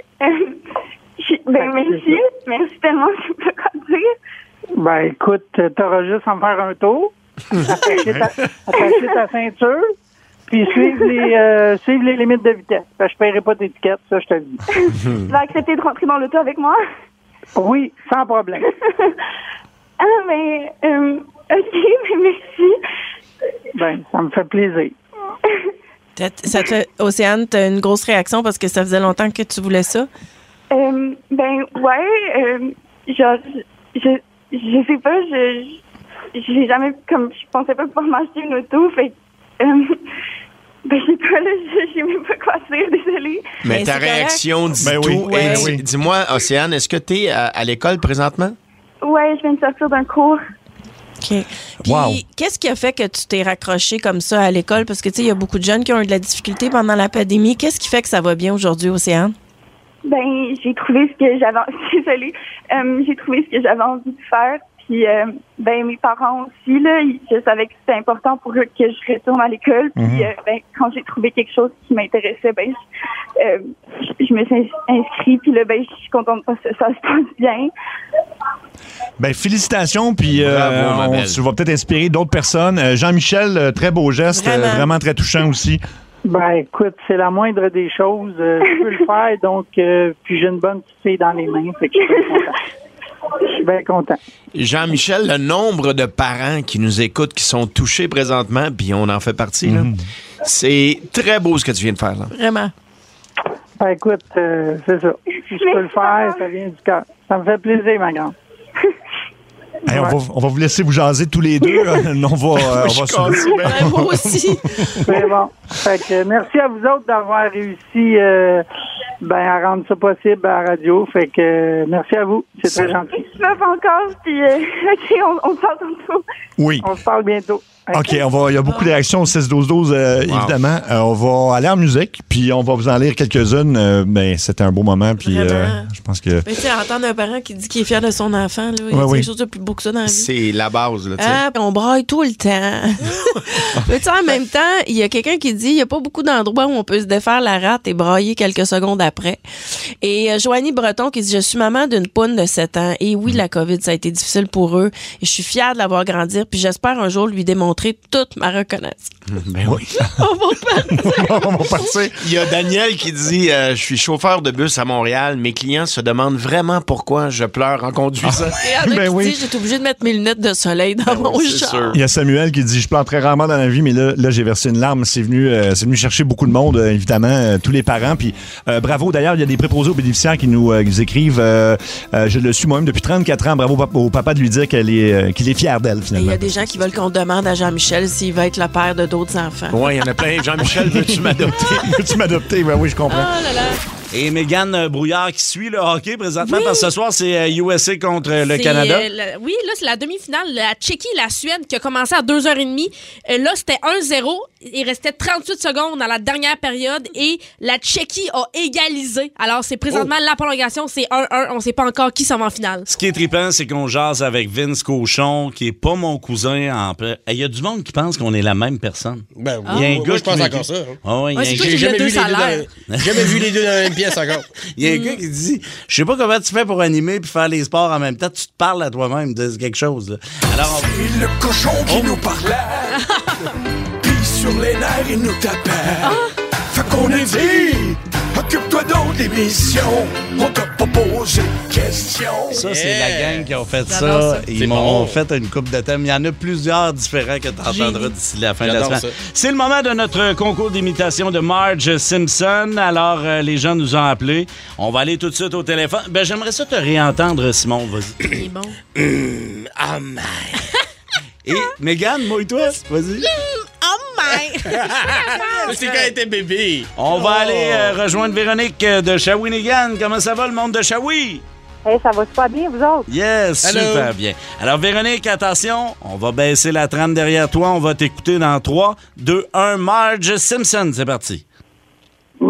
merci tellement, je peux pas dire. Écoute, t'auras juste à me faire un tour, attacher ta ceinture, puis suivre les limites de vitesse. Je paierai pas d'étiquette, ça, je te le dis. Tu vas accepter de rentrer dans l'auto avec moi? Oui, sans problème. OK, mais merci. Ça me fait plaisir. Ça te fait, Océane, t'as une grosse réaction parce que ça faisait longtemps que tu voulais ça? Genre, je sais pas, j'ai jamais, je pensais pas pouvoir m'acheter une auto, fait Ben, je sais pas, là, je sais même pas quoi dire, désolée. Mais ta réaction dit tout. Ouais. Et dis-moi, Océane, est-ce que tu es à l'école présentement? Ouais, je viens de sortir d'un cours. OK. Puis, qu'est-ce qui a fait que tu t'es raccroché comme ça à l'école? Parce que, tu sais, il y a beaucoup de jeunes qui ont eu de la difficulté pendant la pandémie. Qu'est-ce qui fait que ça va bien aujourd'hui, Océane? Ben, j'ai trouvé ce que j'avais... Désolée. J'ai trouvé ce que j'avais envie de faire. Puis, ben, mes parents aussi, là, je savais que c'était important pour eux que je retourne à l'école. Puis, ben, quand j'ai trouvé quelque chose qui m'intéressait, ben, je me suis inscrite. Puis là, ben, je suis contente parce que ça se passe bien. Ben, félicitations, puis tu vas peut-être inspirer d'autres personnes. Jean-Michel, très beau geste, vraiment très touchant aussi. Ben, écoute, c'est la moindre des choses. Je peux le faire, donc, puis j'ai une bonne petite fille dans les mains, fait que je suis bien content. Je suis bien content. Jean-Michel, le nombre de parents qui nous écoutent, qui sont touchés présentement, puis on en fait partie, là, c'est très beau ce que tu viens de faire. Là. Vraiment. Ben, écoute, c'est ça. Si je peux le faire, ça vient du cœur. Ça me fait plaisir, ma grande. Hey, on va vous laisser vous jaser tous les deux. On va Moi aussi. C'est bon. Fait que merci à vous autres d'avoir réussi à rendre ça possible à la radio. Fait que merci à vous. C'est très gentil. Je me fais encore, puis OK, on se parle tantôt. Oui. On se parle bientôt. OK, il y a beaucoup de réactions au 6-12-12, évidemment. On va aller en musique, puis on va vous en lire quelques-unes. C'était un beau moment, puis je pense que... Mais tu sais, entendre un parent qui dit qu'il est fier de son enfant, là, il y a quelque chose de plus beau que ça dans la vie. C'est la base, là, tu sais. On braille tout le temps. Mais tu sais, en même temps, il y a quelqu'un qui dit il n'y a pas beaucoup d'endroits où on peut se défaire la rate et brailler quelques secondes après. Et Joanie Breton qui dit je suis maman d'une poune de 7 ans. Et oui, la COVID, ça a été difficile pour eux. Et je suis fière de l'avoir grandir, puis j'espère un jour lui démontrer toute ma reconnaissance. Ben oui. On va partir. Il y a Daniel qui dit je suis chauffeur de bus à Montréal. Mes clients se demandent vraiment pourquoi je pleure en conduisant. Et il y en a qui disent j'étais obligée de mettre mes lunettes de soleil dans mon char. Il y a Samuel qui dit je pleure très rarement dans la vie, mais là j'ai versé une larme. C'est venu chercher beaucoup de monde, évidemment, tous les parents. Puis bravo. D'ailleurs, il y a des préposés aux bénéficiaires qui nous écrivent. Je le suis moi-même depuis 34 ans. Bravo au papa de lui dire qu'il est fier d'elle, finalement. Il y a des gens qui veulent qu'on demande à Jean-Michel s'il va être le père de d'autres enfants. Oui, il y en a plein. Jean-Michel, veux-tu m'adopter? Veux-tu m'adopter? Ben oui, je comprends. Oh là là. Et Mégane Brouillard qui suit le hockey présentement parce que ce soir, c'est USA contre le Canada. Oui, là, c'est la demi-finale. La Tchéquie et la Suède qui a commencé à 2h30. Là, c'était 1-0. Il restait 38 secondes dans la dernière période et la Tchéquie a égalisé. Alors, c'est présentement la prolongation, c'est 1-1. On ne sait pas encore qui s'en va en finale. Ce qui est trippant, c'est qu'on jase avec Vince Cochon, qui est pas mon cousin. Il y a du monde qui pense qu'on est la même personne. Ben, il y a un gars je pense encore ça. J'ai jamais vu les deux dans la même pièce encore. Il y a un gars qui dit je sais pas comment tu fais pour animer puis faire les sports en même temps. Tu te parles à toi-même de quelque chose. Là. Alors, le cochon qui nous parlait. Puis sur les nerfs, il nous tapait. Fait qu'on a dit occupe-toi donc des missions. On t'a pas posé de questions. Ça, c'est la gang qui a fait ça. Ils m'ont fait une coupe de thèmes. Il y en a plusieurs différents que tu entendras d'ici la fin de la semaine. C'est le moment de notre concours d'imitation de Marge Simpson. Alors, les gens nous ont appelés. On va aller tout de suite au téléphone. Ben, j'aimerais ça te réentendre, Simon. Vas-y. Il est bon. Oh my. Et Mégane, moi et toi, vas-y. Oh my! C'est quand elle était bébé. On va aller rejoindre Véronique de Shawinigan. Comment ça va, le monde de Shawi? Hey, ça va super bien, vous autres? Yes, Hello. super bien. Alors, Véronique, attention, on va baisser la trame derrière toi. On va t'écouter dans 3, 2, 1. Marge Simpson, c'est parti. Oh,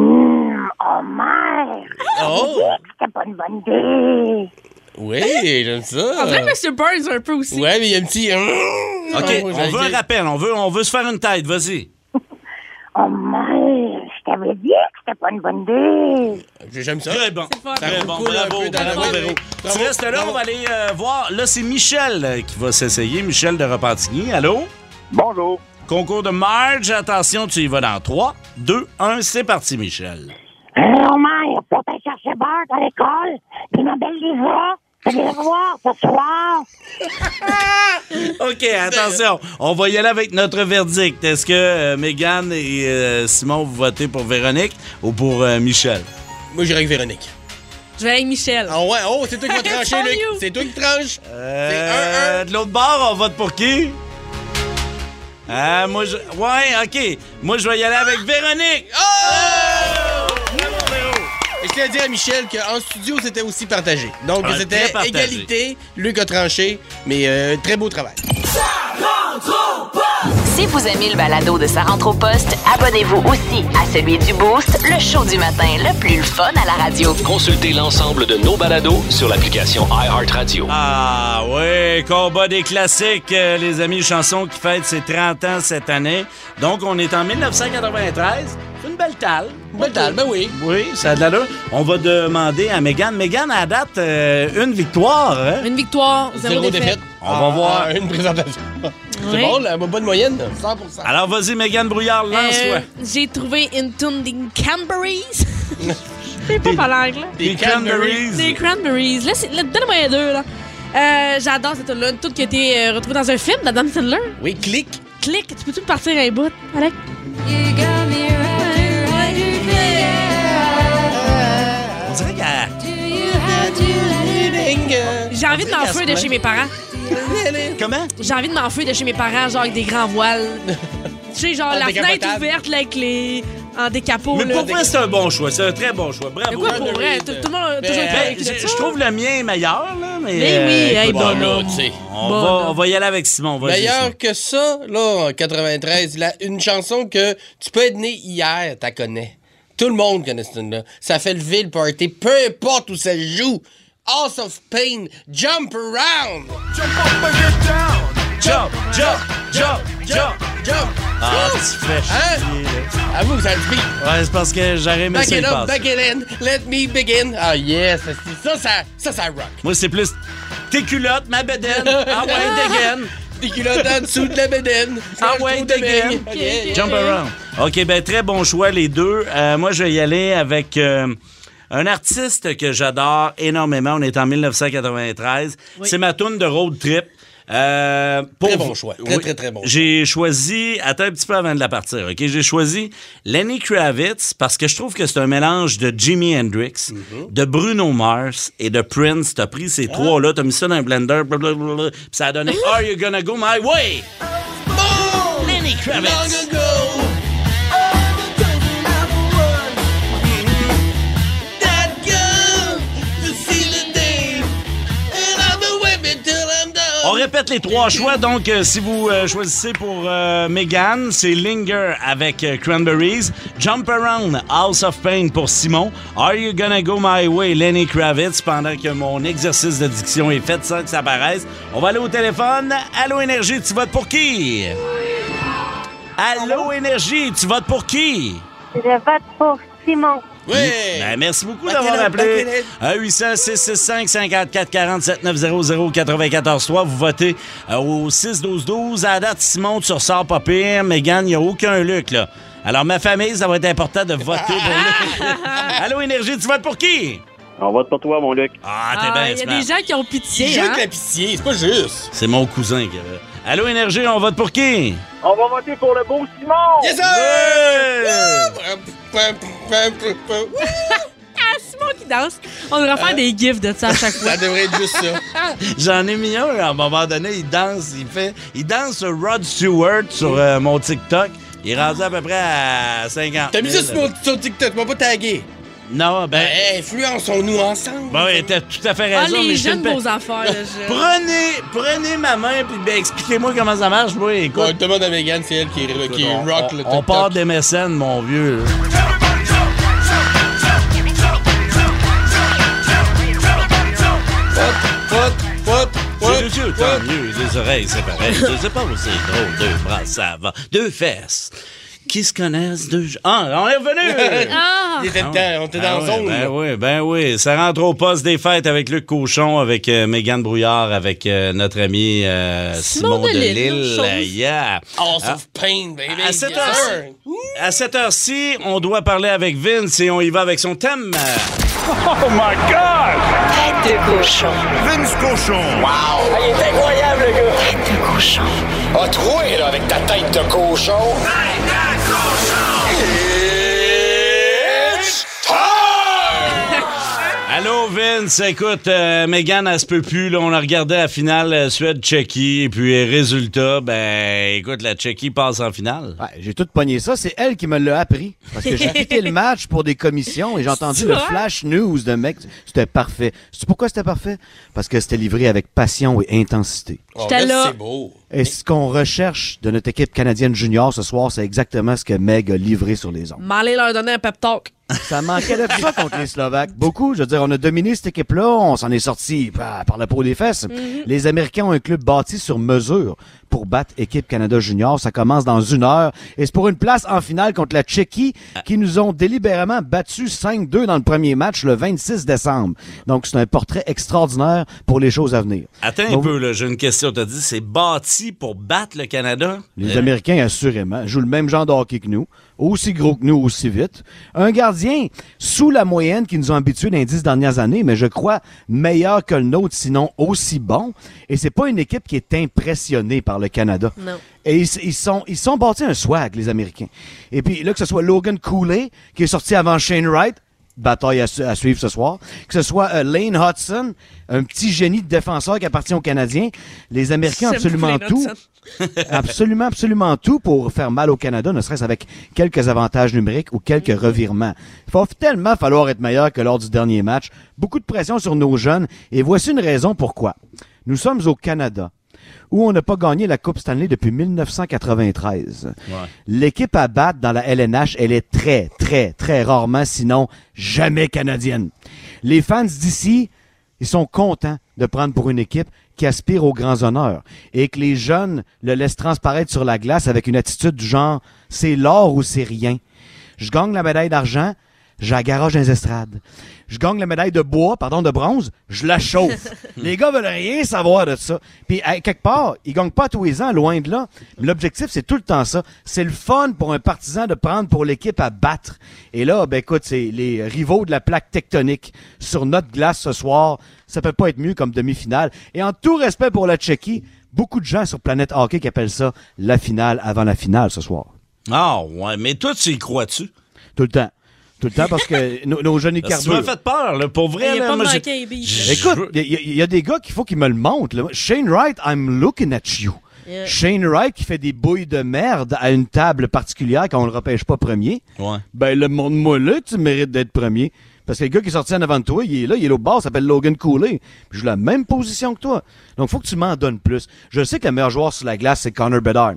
merde! Oh! C'était pas une bonne idée. Oui, j'aime ça. En vrai, M. Burns un peu aussi. Ouais, mais il y a un petit... OK, on veut un rappel. On veut se faire une tête. Vas-y. Oh, merde! Je t'avais dit que c'était pas une bonne idée. J'aime ça. Très bon. Très bon. Bravo, Véro. Tu restes là, on va aller voir. Là, c'est Michel qui va s'essayer. Michel de Repentigny. Allô? Bonjour. Concours de Marge. Attention, tu y vas dans 3, 2, 1. C'est parti, Michel. Oh, merde! Faut aller chercher Bart à l'école. Puis ma belle Lisa. Je vais voir ce soir. OK, attention. On va y aller avec notre verdict. Est-ce que Mégane et Simon, vous votez pour Véronique ou pour Michel? Moi, j'irai avec Véronique. Je vais avec Michel. Ah ouais? Oh, c'est toi qui vas trancher, Luc. C'est toi qui tranches. De l'autre bord, on vote pour qui? Moi, ouais, OK. Moi, je vais y aller avec Véronique. Oh! Et je tiens à dire à Michel qu'en studio, c'était aussi partagé. Donc, c'était très partagé. égalité. Luc a tranché, mais très beau travail. Si vous aimez le balado de Sa rentre au poste, abonnez-vous aussi à celui du Boost, le show du matin le plus fun à la radio. Consultez l'ensemble de nos balados sur l'application iHeartRadio. Ah oui, combat des classiques, les amis, chanson qui fête ses 30 ans cette année. Donc, on est en 1993. C'est une belle talle. Une belle talle, ben oui. Oui, ça a de l'allure. On va demander à Mégane. Mégane, à date, une victoire. Hein? Une victoire, zéro défaite. On va voir. Une présentation. C'est Oui. bon, la bonne moyenne, 100%. Alors, vas-y, Mégane Brouillard, lance-toi. J'ai trouvé une tune des Cranberries. Je sais pas parler anglais. Des Cranberries. Des Cranberries. Là, donne-moi les deux, là. J'adore cette tune-là. Une tune qui a été retrouvée dans un film d'Adam Sandler. Oui, Click. Click. Tu peux-tu me partir un bout, Alex? On dirait qu'elle... J'ai envie de m'enfuir de chez mes parents. Comment? J'ai envie de m'enfuir de chez mes parents, genre avec des grands voiles. Tu sais, genre la fenêtre ouverte, là, avec les... en décapot. Mais là, pour moi, c'est un bon choix. C'est un très bon choix. Bravo. Mais quoi, pour vrai? Tout le monde a toujours été avec ça. Je trouve le mien meilleur, là. Mais oui, hey, écoute, bon, tu sais. on va y aller avec Simon. Vas-y, Meilleur Simon. que ça, là, en 93, une chanson que tu peux être né hier, t'as connais. Tout le monde connaît cette tune-là. Ça fait lever le party, peu importe où ça se joue. House of Pain, Jump Around! Jump up and get down! Jump, jump, jump, jump, jump! Ah, tu fais chier, là. Avoue que ça le beat. Ouais, c'est parce que j'aurais aimé Back ça it y up, passer. back it in, let me begin. Ah yes, ça rock. Moi, c'est plus tes culottes, ma bedaine. Ah ouais, dégaine. Tes culottes en dessous de la bedaine. Ah ouais, dégaine. Jump around. OK, ben très bon choix, les deux. Moi, je vais y aller avec... un artiste que j'adore énormément, on est en 1993. Oui. C'est ma toune de road trip. Très bon choix. Très bon. J'ai choisi, attends un petit peu avant de la partir, OK? J'ai choisi Lenny Kravitz parce que je trouve que c'est un mélange de Jimi Hendrix, de Bruno Mars et de Prince. T'as pris ces trois-là, t'as mis ça dans un blender, blablabla, puis ça a donné Are You Gonna Go My Way? Lenny Kravitz. Long ago. On répète les trois choix. Donc, si vous choisissez pour Mégane, c'est Linger avec Cranberries, Jump Around, House of Pain pour Simon, Are You Gonna Go My Way, Lenny Kravitz, pendant que mon exercice de diction est fait sans que ça paraisse. On va aller au téléphone. Allô Énergie, tu votes pour qui? Allô Énergie, tu votes pour qui? Je vote pour Simon. Oui! Ben, merci beaucoup d'avoir appelé. 800-665-5440-7900-943. Vous votez au 6-12-12. À la date, Simon, tu ressors pas pire. Mégane, il n'y a aucun Luc, là. Alors, ma famille, ça va être important de voter pour Luc. Allô, Énergie, tu votes pour qui? On vote pour toi, mon Luc. Ah, t'es bien il y a smart. des gens qui ont pitié, Juste hein? la pitié, c'est pas juste. C'est mon cousin qui avait... Allô, Énergie, on vote pour qui? On va voter pour le beau Simon! Yes, sir! Ah, Simon qui danse. On devrait faire des gifs de ça à chaque fois. Ça devrait être juste ça. J'en ai mis un, à un moment donné, il danse sur Rod Stewart sur mon TikTok. Il est rendu à peu près à 50 000. T'as mis ça sur TikTok, tu m'as pas tagué. Non, ben... influençons-nous ensemble. Bon, t'as tout à fait Ah, raison, les mais je jeunes te le beaux affaires, là, Prenez ma main puis ben, expliquez-moi comment ça marche. Moi, écoute. Ouais, demande à Mégane, c'est elle qui rock le TikTok. On part des mécènes, mon vieux. C'est Dieu, tant mieux. Des oreilles, c'est pareil. Je sais pas où c'est drôle. Deux bras, ça va. Deux fesses. Qui se connaissent deux... Ah, on est revenu! Ah! Il était dedans, on était dans la zone. Ben oui. Ça rentre au poste des fêtes avec Luc Cochon, avec Mégane Brouillard, avec notre ami Simon Delille. Yeah. House of Pain, baby. À cette heure-ci, on doit parler avec Vince et on y va avec son thème. Oh my God! Tête de cochon. Vince Cochon! Wow! Ah, il est incroyable, le gars! Tête de cochon. A troué, là, avec ta tête de cochon! Tête de cochon! It's time! Allô, Vince, écoute, Megan, elle se peut plus. Là, on a regardé la finale Suède-Tchéquie. Et puis, résultat, écoute, la Tchéquie passe en finale. Ouais, j'ai tout pogné ça. C'est elle qui me l'a appris. Parce que j'ai quitté le match pour des commissions et j'ai entendu le flash news d'un mec. C'était parfait. Sais-tu pourquoi c'était parfait? Parce que c'était livré avec passion et intensité. J'étais là. C'est beau. Et ce qu'on recherche de notre équipe canadienne junior ce soir, c'est exactement ce que Meg a livré sur les ondes. M'aller leur donner un pep talk. Ça manquait de ça contre les Slovaques. Beaucoup. Je veux dire, on a dominé cette équipe-là. On s'en est sorti par la peau des fesses. Les Américains ont un club bâti sur mesure pour battre équipe Canada Junior. Ça commence dans 1 heure. Et c'est pour une place en finale contre la Tchéquie qui nous ont délibérément battus 5-2 dans le premier match le 26 décembre. Donc, c'est un portrait extraordinaire pour les choses à venir. Attends un peu, là. J'ai une question. T'as dit, c'est bâti pour battre le Canada? Les Américains, assurément, jouent le même genre de hockey que nous. Aussi gros que nous, aussi vite. Un gardien sous la moyenne qui nous ont habitués dans les 10 dernières années, mais je crois meilleur que le nôtre, sinon aussi bon. Et c'est pas une équipe qui est impressionnée par le Canada. Non. Et ils sont bâtis un swag, les Américains. Et puis là, que ce soit Logan Cooley, qui est sorti avant Shane Wright, bataille à suivre ce soir. Que ce soit Lane Hudson, un petit génie de défenseur qui appartient aux Canadiens. Les Américains ont absolument tout. absolument tout pour faire mal au Canada, ne serait-ce avec quelques avantages numériques ou quelques revirements. Il va tellement falloir être meilleur que lors du dernier match. Beaucoup de pression sur nos jeunes. Et voici une raison pourquoi. Nous sommes au Canada, où on n'a pas gagné la Coupe Stanley depuis 1993. Ouais. L'équipe à battre dans la LNH, elle est très, très, très rarement, sinon jamais canadienne. Les fans d'ici, ils sont contents de prendre pour une équipe qui aspire aux grands honneurs et que les jeunes le laissent transparaître sur la glace avec une attitude du genre « c'est l'or ou c'est rien ». Je gagne la médaille d'argent, je la garage dans les estrades. Je gagne la médaille de bronze, je la chauffe. Les gars veulent rien savoir de ça. Puis, quelque part, ils gagnent pas tous les ans, loin de là. Mais l'objectif, c'est tout le temps ça. C'est le fun pour un partisan de prendre pour l'équipe à battre. Et là, écoute, c'est les rivaux de la plaque tectonique sur notre glace ce soir. Ça peut pas être mieux comme demi-finale. Et en tout respect pour la Tchéquie, beaucoup de gens sur Planète Hockey qui appellent ça la finale avant la finale ce soir. Ah ouais, mais toi, tu y crois-tu? Tout le temps. Tout le temps parce que nos jeunes carburent. Tu m'as fait peur, là, pour vrai. Il n'y a là, pas moi, manqué, écoute, il y a des gars qu'il faut qu'ils me le montrent. Là. Shane Wright, I'm looking at you. Yeah. Shane Wright qui fait des bouilles de merde à une table particulière quand on le repêche pas premier. Ouais. Ben, le monde-moi là, tu mérites d'être premier. Parce que le gars qui est sorti en avant de toi, il est là, il est au bord, s'appelle Logan Cooley. Puis je joue la même position que toi. Donc, il faut que tu m'en donnes plus. Je sais que le meilleur joueur sur la glace, c'est Connor Bedard.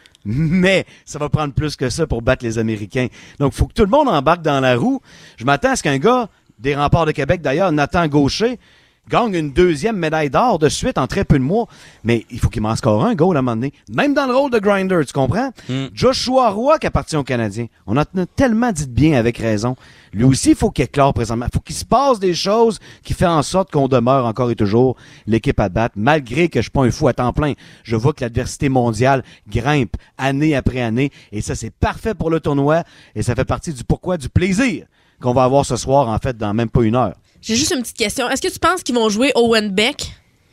Mais ça va prendre plus que ça pour battre les Américains. Donc, il faut que tout le monde embarque dans la roue. Je m'attends à ce qu'un gars, des Remparts de Québec d'ailleurs, Nathan Gaucher, gagne une 2e médaille d'or de suite en très peu de mois. Mais il faut qu'il m'en score un goal à un moment donné. Même dans le rôle de grinder, tu comprends? Joshua Roy qui appartient aux Canadiens. On en a tellement dit de bien avec raison. Lui aussi, il faut qu'il éclore présentement. Il faut qu'il se passe des choses qui font en sorte qu'on demeure encore et toujours l'équipe à battre, malgré que je suis pas un fou à temps plein. Je vois que l'adversité mondiale grimpe année après année. Et ça, c'est parfait pour le tournoi. Et ça fait partie du pourquoi, du plaisir qu'on va avoir ce soir, en fait, dans même pas 1 heure. J'ai juste une petite question. Est-ce que tu penses qu'ils vont jouer Owen Beck?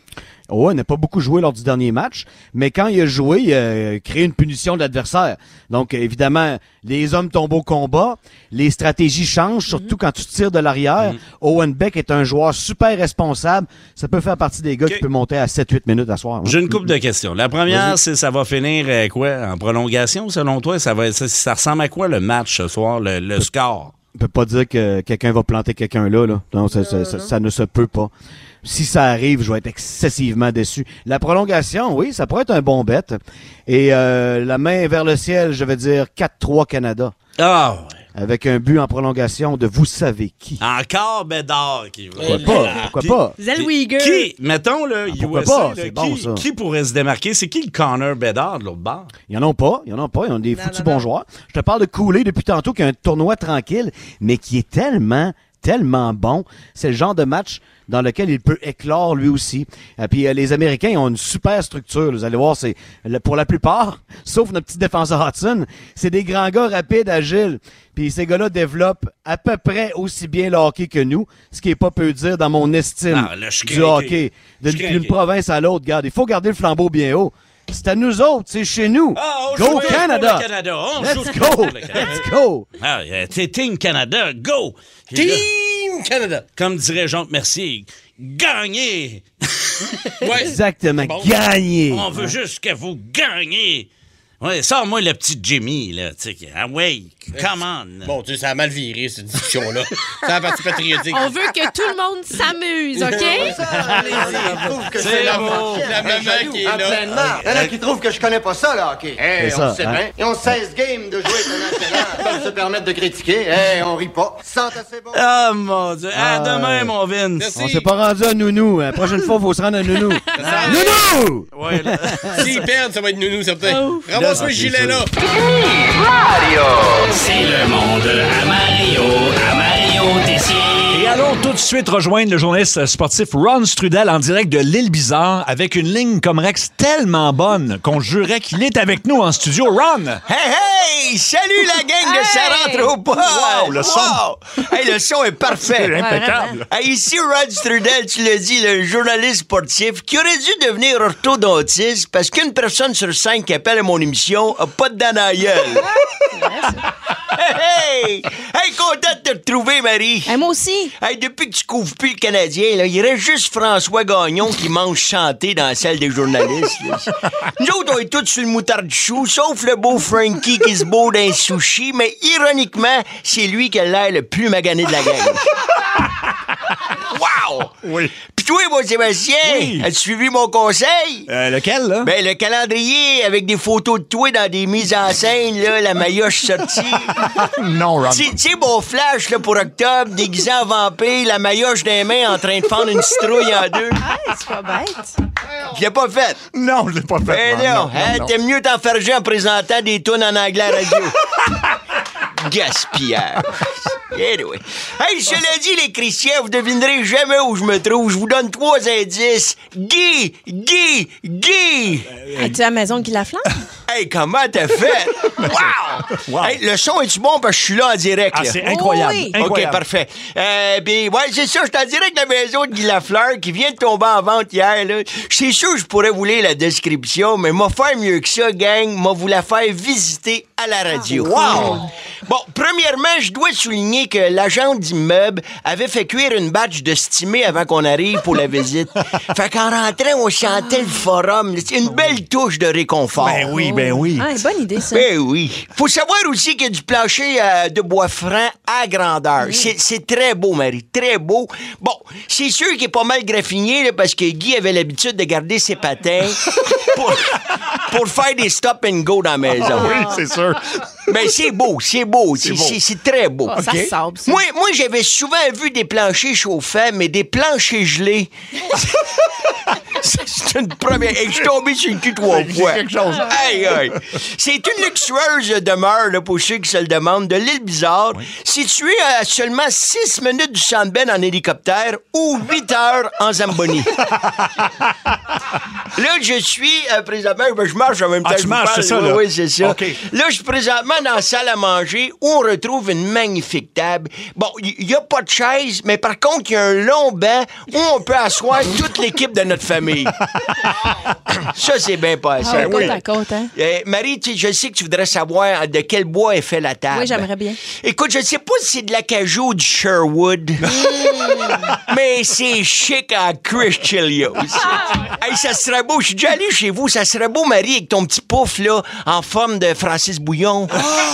Owen n'a pas beaucoup joué lors du dernier match, mais quand il a joué, il a créé une punition de l'adversaire. Donc, évidemment, les hommes tombent au combat, les stratégies changent, surtout quand tu tires de l'arrière. Owen Beck est un joueur super responsable. Ça peut faire partie des gars qui peuvent monter à 7-8 minutes à soir. J'ai une couple de questions. La première, c'est ça va finir quoi? En prolongation, selon toi? Ça ressemble à quoi le match ce soir, le score? On peut pas dire que quelqu'un va planter quelqu'un là. Non, ça ne se peut pas. Si ça arrive, je vais être excessivement déçu. La prolongation, oui, ça pourrait être un bon bet. Et la main vers le ciel, je vais dire 4-3 Canada. Ah ouais. Avec un but en prolongation de vous savez qui. Encore Bédard qui va. Pourquoi pas? Zellweger. Qui, mettons, là, pourquoi USA, pas? Là, C'est bon, ça. Qui pourrait se démarquer? C'est qui le Connor Bédard de l'autre bord? Ils en ont pas. Ils ont des foutus bons joueurs. Je te parle de Cooley depuis tantôt, qui a un tournoi tranquille, mais qui est tellement bon. C'est le genre de match dans lequel il peut éclore lui aussi. Et puis les Américains ont une super structure. Vous allez voir, c'est pour la plupart, sauf notre petit défenseur Hudson, c'est des grands gars rapides, agiles. Puis ces gars-là développent à peu près aussi bien le hockey que nous, ce qui est pas peu dire dans mon estime du hockey. D'une province à l'autre, garde. Il faut garder le flambeau bien haut. C'est à nous autres, c'est chez nous. Go Canada! Let's go! Let's go! Ah, c'est Team Canada, go! Team Canada. Comme dirait Jean Mercier, gagnez! Ouais. Exactement, Bon. gagné. On veut juste que vous gagnez! Ouais, sors-moi le petit Jimmy, là. Tu sais, ah ouais, come on! Bon, tu sais, ça a mal viré, cette discussion-là. C'est la partie patriotique. On veut que tout le monde s'amuse, OK? C'est la beau. maman qui est là. Il y en a qui trouvent que je connais pas ça, là, OK. C'est ça, On sait hein? bien. Ils ont 16 games de jouer international. Ils peuvent se permettre de critiquer. On rit pas. Ils sentent assez bon. Ah, mon Dieu! À demain, mon Vince! On s'est pas rendu à Nounou. La prochaine fois, il faut se rendre à Nounou. Nounou! Ouais, là. S'ils perdent, ça va être Nounou, certain. Ramasse-moi ce gilet-là. Mario! C'est le monde à Mario Tessier. Et allons tout de suite rejoindre le journaliste sportif Ron Strudel en direct de l'Île Bizarre avec une ligne comme Rex tellement bonne qu'on jurait qu'il est avec nous en studio. Ron! Hey! Salut la gang de Ça rentre au poste! Wow, le son! Hey, le son est parfait! C'est impeccable! Hey, ici Ron Strudel, tu l'as dit, le journaliste sportif qui aurait dû devenir orthodontiste parce qu'une personne sur 5 qui appelle à mon émission a pas de dents dans la gueule. Hey! Hey, content de te retrouver, Marie! Moi aussi. Hey, depuis que tu couvres plus le Canadien, là, il reste juste François Gagnon qui mange chanter dans la salle des journalistes. Là. Nous autres, on est tous sur le moutarde chou, sauf le beau Frankie qui se beau d'un sushi, mais ironiquement, c'est lui qui a l'air le plus magané de la gang. Wow! Oui. Pis toi, moi, Sébastien, Oui. as-tu suivi mon conseil? Lequel, là? Ben, le calendrier avec des photos de toi dans des mises en scène, là, la maillotche sortie. Non, Ron. Tu sais, mon flash là, pour octobre, déguisé en vampire, la maillotche des mains en train de fendre une citrouille en deux. Ah, c'est pas bête. Je l'ai pas fait. Non, je l'ai pas fait. Ben Ron. non, hein, t'aimes mieux t'enfarger en présentant des tunes en anglais à la radio. Gaspillage. Anyway. Hey, cela dit, les Chrétiens, vous devinerez jamais où je me trouve. Je vous donne 3 indices. Guy! Es-tu à la maison de Guy Laflamme? Hey, comment t'as fait? Wow! Hey, le son est-tu bon parce que je suis là en direct? Ah, là? c'est incroyable. Oui. Incroyable. OK, parfait. Puis, ouais, c'est ça, je suis en direct de la maison de Guy Lafleur qui vient de tomber en vente hier. Là. C'est sûr que je pourrais vous lire la description, mais m'a faire mieux que ça, gang. M'a vous la faire visiter à la radio. Wow! Bon, premièrement, je dois souligner que l'agent d'immeuble avait fait cuire une batch de stimé avant qu'on arrive pour la visite. Fait qu'en rentrant, on sentait le forum. C'est une belle touche de réconfort. Ben oui, ben oui. Ah, bonne idée, ça. Ben oui. Faut savoir aussi qu'il y a du plancher de bois franc à grandeur. C'est très beau, Marie. Très beau. Bon, c'est sûr qu'il est pas mal graffiné là, parce que Guy avait l'habitude de garder ses patins pour faire des stop and go dans la maison. Oui, c'est sûr. Ben, c'est beau, c'est beau. C'est très beau. Oh, ça sable, ça. Moi, j'avais souvent vu des planchers chauffants, mais des planchers gelés. C'est une première. Hey, je suis tombé sur le cul 3 fois. quelque chose. Aïe, aïe. C'est une luxueuse demeure, là, pour ceux qui se le demandent, de l'île Bizarre, située à seulement 6 minutes du Centre Bell en hélicoptère ou 8 heures en Zamboni. Là, je suis présentement, je marche en même temps. Ah, que tu je marches, vous parle. c'est ça, là? Oui, c'est ça. OK. Là, je suis présentement dans la salle à manger où on retrouve une magnifique table. Bon, il n'y a pas de chaise, mais par contre, il y a un long banc où on peut asseoir toute l'équipe de notre famille. Ça, c'est bien passé. Ah, côte à côte, hein? Marie, je sais que tu voudrais savoir de quel bois est fait la table. Oui, j'aimerais bien. Écoute, je sais pas si c'est de l'acajou ou du Sherwood, mais c'est chic en Chris Chilios. Hey, ça serait beau. Je suis déjà allé chez vous. Ça serait beau, Marie, avec ton petit pouf, là, en forme de Francis Bouillon.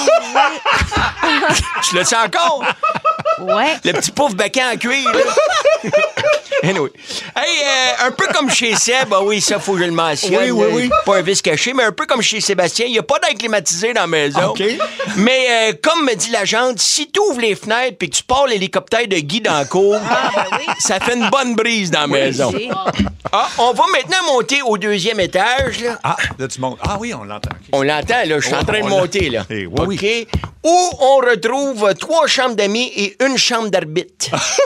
Tu l'as-tu encore? Ouais. Le petit pouf bacon en cuir, là. Anyway. Hey, un peu comme chez Seb, ah oui, ça, faut que je le mentionne. Oui. Pas un vice caché, mais un peu comme chez Sébastien, il n'y a pas d'air climatisé dans la maison. OK. Mais comme me dit l'agente, si tu ouvres les fenêtres et que tu pars l'hélicoptère de Guy dans la cour, ça fait une bonne brise dans la maison. Ah, on va maintenant monter au 2e étage, là. Ah, là, tu montes. Ah oui, on l'entend. On l'entend, là. Je suis en train de monter, là. Oui, OK? oui. Où on retrouve 3 chambres d'amis et une chambre d'arbitre.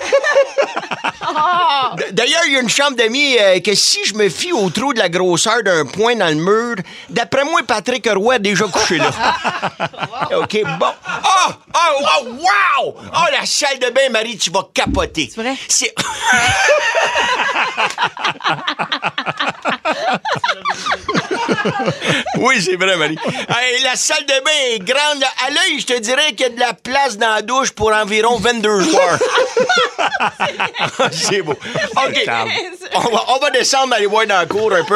D'ailleurs, il y a une chambre d'amis que si je me fie au trou de la grosseur d'un point dans le mur, d'après moi, Patrick Roy a déjà couché là. OK, bon. Oh, wow! Oh, la salle de bain, Marie, tu vas capoter. C'est vrai? C'est... Oui, c'est vrai, Marie. Hey, la salle de bain est grande. Là. À l'œil, je te dirais qu'il y a de la place dans la douche pour environ 22 joueurs. C'est beau. OK. On va descendre, aller voir dans la cour un peu.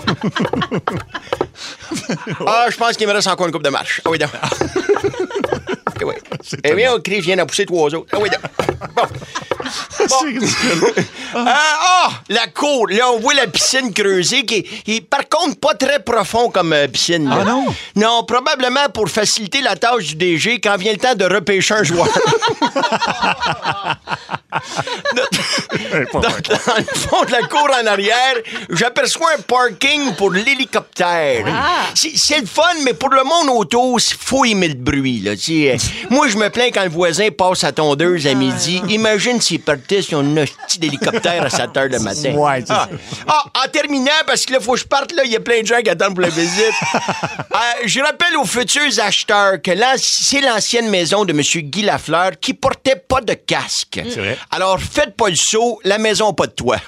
Je pense qu'il me reste encore une coupe de marche. Ah oui, donc. Oui. Eh bien, on crie, je viens d'en pousser 3 autres. Ah oui, donc. Bon. La cour. Là, on voit la piscine creusée qui est par contre pas très profond comme piscine. Là. Ah non? Non, probablement pour faciliter la tâche du DG quand vient le temps de repêcher un joueur. Dans le fond de la cour en arrière, j'aperçois un parking pour l'hélicoptère. C'est le fun, mais pour le monde autour, il faut aimer le bruit. Là, moi, je me plains quand le voisin passe à tondeuse à midi. Imagine s'il partait sur un petit hélicoptère à 7 heures le matin. Ouais, en terminant, parce que là, il faut que je parte, il y a plein de gens qui attendent pour la visite. Je rappelle aux futurs acheteurs que c'est l'ancienne maison de M. Guy Lafleur qui portait pas de casque. C'est vrai. Alors, faites pas le saut, la maison n'a pas de toit.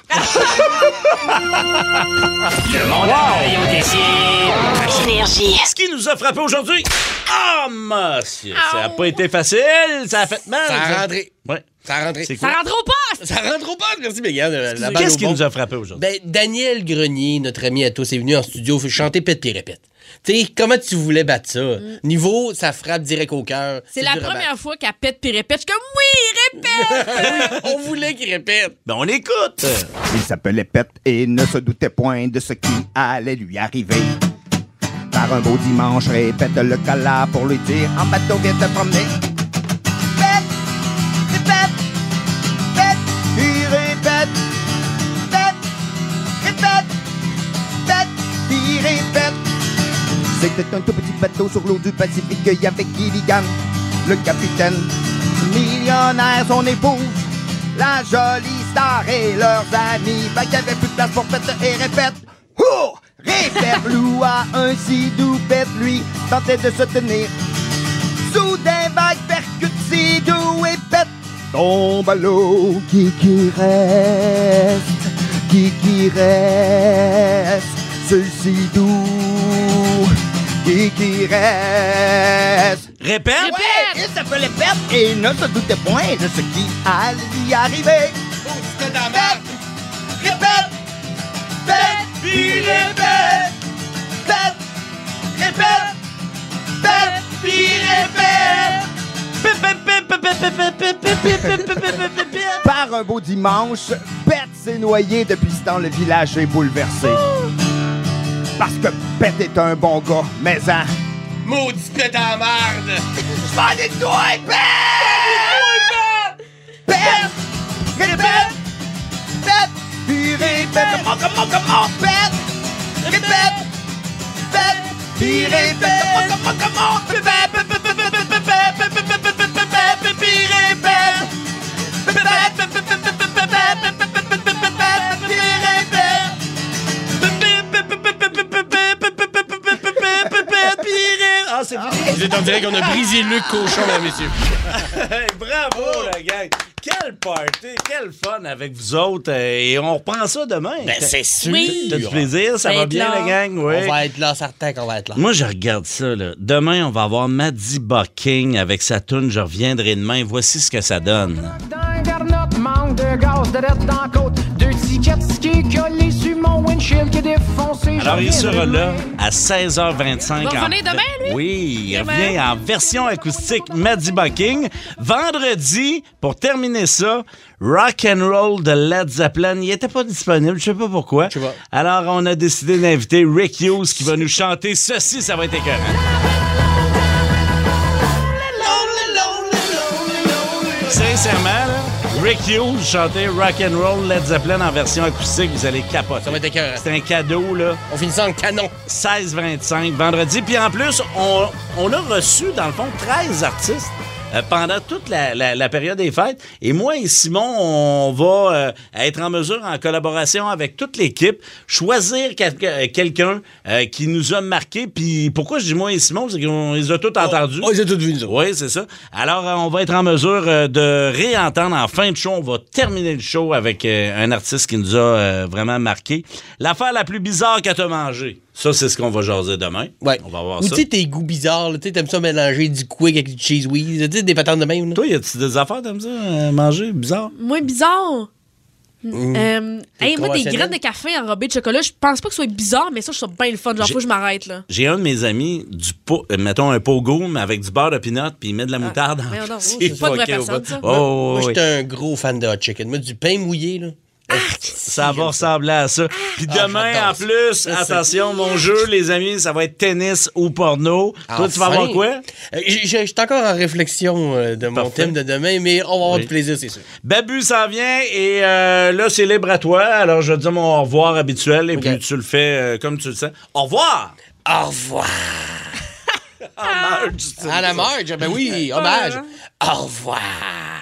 Le monde à rayon décide. Énergie. Ce qui nous a frappé aujourd'hui. Monsieur, ça n'a pas été facile, ça a fait mal. Ça a rentré. Ouais. Ça a rentré. Ça rentre au poste! Ça rentre au poste, merci, Mégane. Qu'est-ce qui nous a frappé aujourd'hui? Ben, Daniel Grenier, notre ami à tous, est venu en studio chanter Pète puis répète. Tu sais, comment tu voulais battre ça? Niveau, ça frappe direct au cœur. C'est la première fois qu'elle pète puis répète. Je suis comme, oui, répète! On voulait qu'il répète. Ben, on écoute. Il s'appelait Pète et ne se doutait point de ce qui allait lui arriver. Par un beau dimanche, répète le cala pour lui dire en bateau, viens te promener. Pète, répète, pète, puis répète, pète, répète, pète, puis répète. C'était un tout petit bateau sur l'eau du Pacifique, il y avait Gilligan, le capitaine, millionnaire, son épouse, la jolie star et leurs amis. Fait qu'il y avait plus de place pour pète et répète. Oh! Répète, loua un sidou, pète, lui, tentait de se tenir. Soudain, vague percute sidou et pète. Tombe à l'eau, qui reste, qui reste, ce sidou, qui reste. Répète. Ouais, il s'appelait Pète et ne se doutait point de ce qui allait lui arriver. Pète, répète, pète. Puis répète, pète, répète, pète, puis répète. Par un beau dimanche, Pète s'est noyé. Depuis ce temps, le village est bouleversé. Parce que Pète est un bon gars, mais hein. Maudit Pète en marde! Je m'en ai de toi, Pète! Pète, répète, pète. Puis répète, comment, pète, répète, pète, puis répète, comment, pète, puis répète, Ah, c'est Vous êtes en direct qu'on a brisé le cochon, mesdames et messieurs. Hey, bravo, la gang! Quel party, quel fun avec vous autres. Et on reprend ça demain. Ben, c'est sûr. Oui. T'as du plaisir? Ça va bien, la gang? Oui. On va être là, certain qu'on va être là. Moi, je regarde ça. Là. Demain, on va avoir Maddie Bucking avec sa toune « Je reviendrai demain ». Voici ce que ça donne. Manque de gaz, de lettres dans la côte. 2 tickets qui est collé sur mon windshield qui est défoncé. Alors, il sera là à 16h25. Il va revenir demain, lui? Oui, il revient en version acoustique Maddie Bucking. Vendredi, pour terminer ça, Rock and Roll de Led Zeppelin. Il n'était pas disponible, je sais pas pourquoi. Je sais pas. Alors, on a décidé d'inviter Rick Hughes qui va nous chanter ceci, ça va être écœurant. Sincèrement, là, Rick Hughes chantait Rock and Roll Led Zeppelin en version acoustique, vous allez capoter. Ça va être écœurant. C'est un cadeau, là. On finit ça en canon. 16h25, vendredi. Puis en plus, on a reçu, dans le fond, 13 artistes pendant toute la période des fêtes. Et moi et Simon, on va être en mesure, en collaboration avec toute l'équipe, choisir quelqu'un qui nous a marqué. Puis pourquoi je dis moi et Simon? C'est qu'on les a tous entendus. On les a tous vus, nous. Oui, c'est ça. Alors, on va être en mesure de réentendre en fin de show. On va terminer le show avec un artiste qui nous a vraiment marqué. L'affaire la plus bizarre que t'as mangée. Ça, c'est ce qu'on va jaser demain. Ouais. On va voir Ou ça. tu sais, tes goûts bizarres, là, tu sais, t'aimes ça mélanger du quick avec du cheese whiz, tu sais, des patentes de même. Là. Toi, y a-tu des affaires t'aimes ça, manger bizarre? Moi, bizarre. Moi, des conventionnel? graines de café enrobées de chocolat, je pense pas que ce soit bizarre, mais ça, je trouve bien le fun. Genre, faut que je m'arrête, là. J'ai un de mes amis, mettons un pogo, mais avec du beurre de peanut, puis il met de la moutarde en voyons donc, plus. c'est pas de vraie personne, ça. Oh, Moi, oui. j'étais un gros fan de hot chicken. Moi, du pain mouillé, là. Ça va ressembler à ça. Puis demain, en plus, attention, mon jeu, les amis, ça va être tennis ou porno. Toi, tu vas Enfin. avoir quoi? Je suis encore en réflexion de mon thème de demain, mais on va avoir du plaisir, c'est sûr. Babu s'en vient et là, c'est libre à toi. Alors, je vais te dire mon au revoir habituel et puis tu le fais comme tu le sens. Au revoir! Au revoir! À Marge, À la Marge, ben oui, hommage. Au revoir!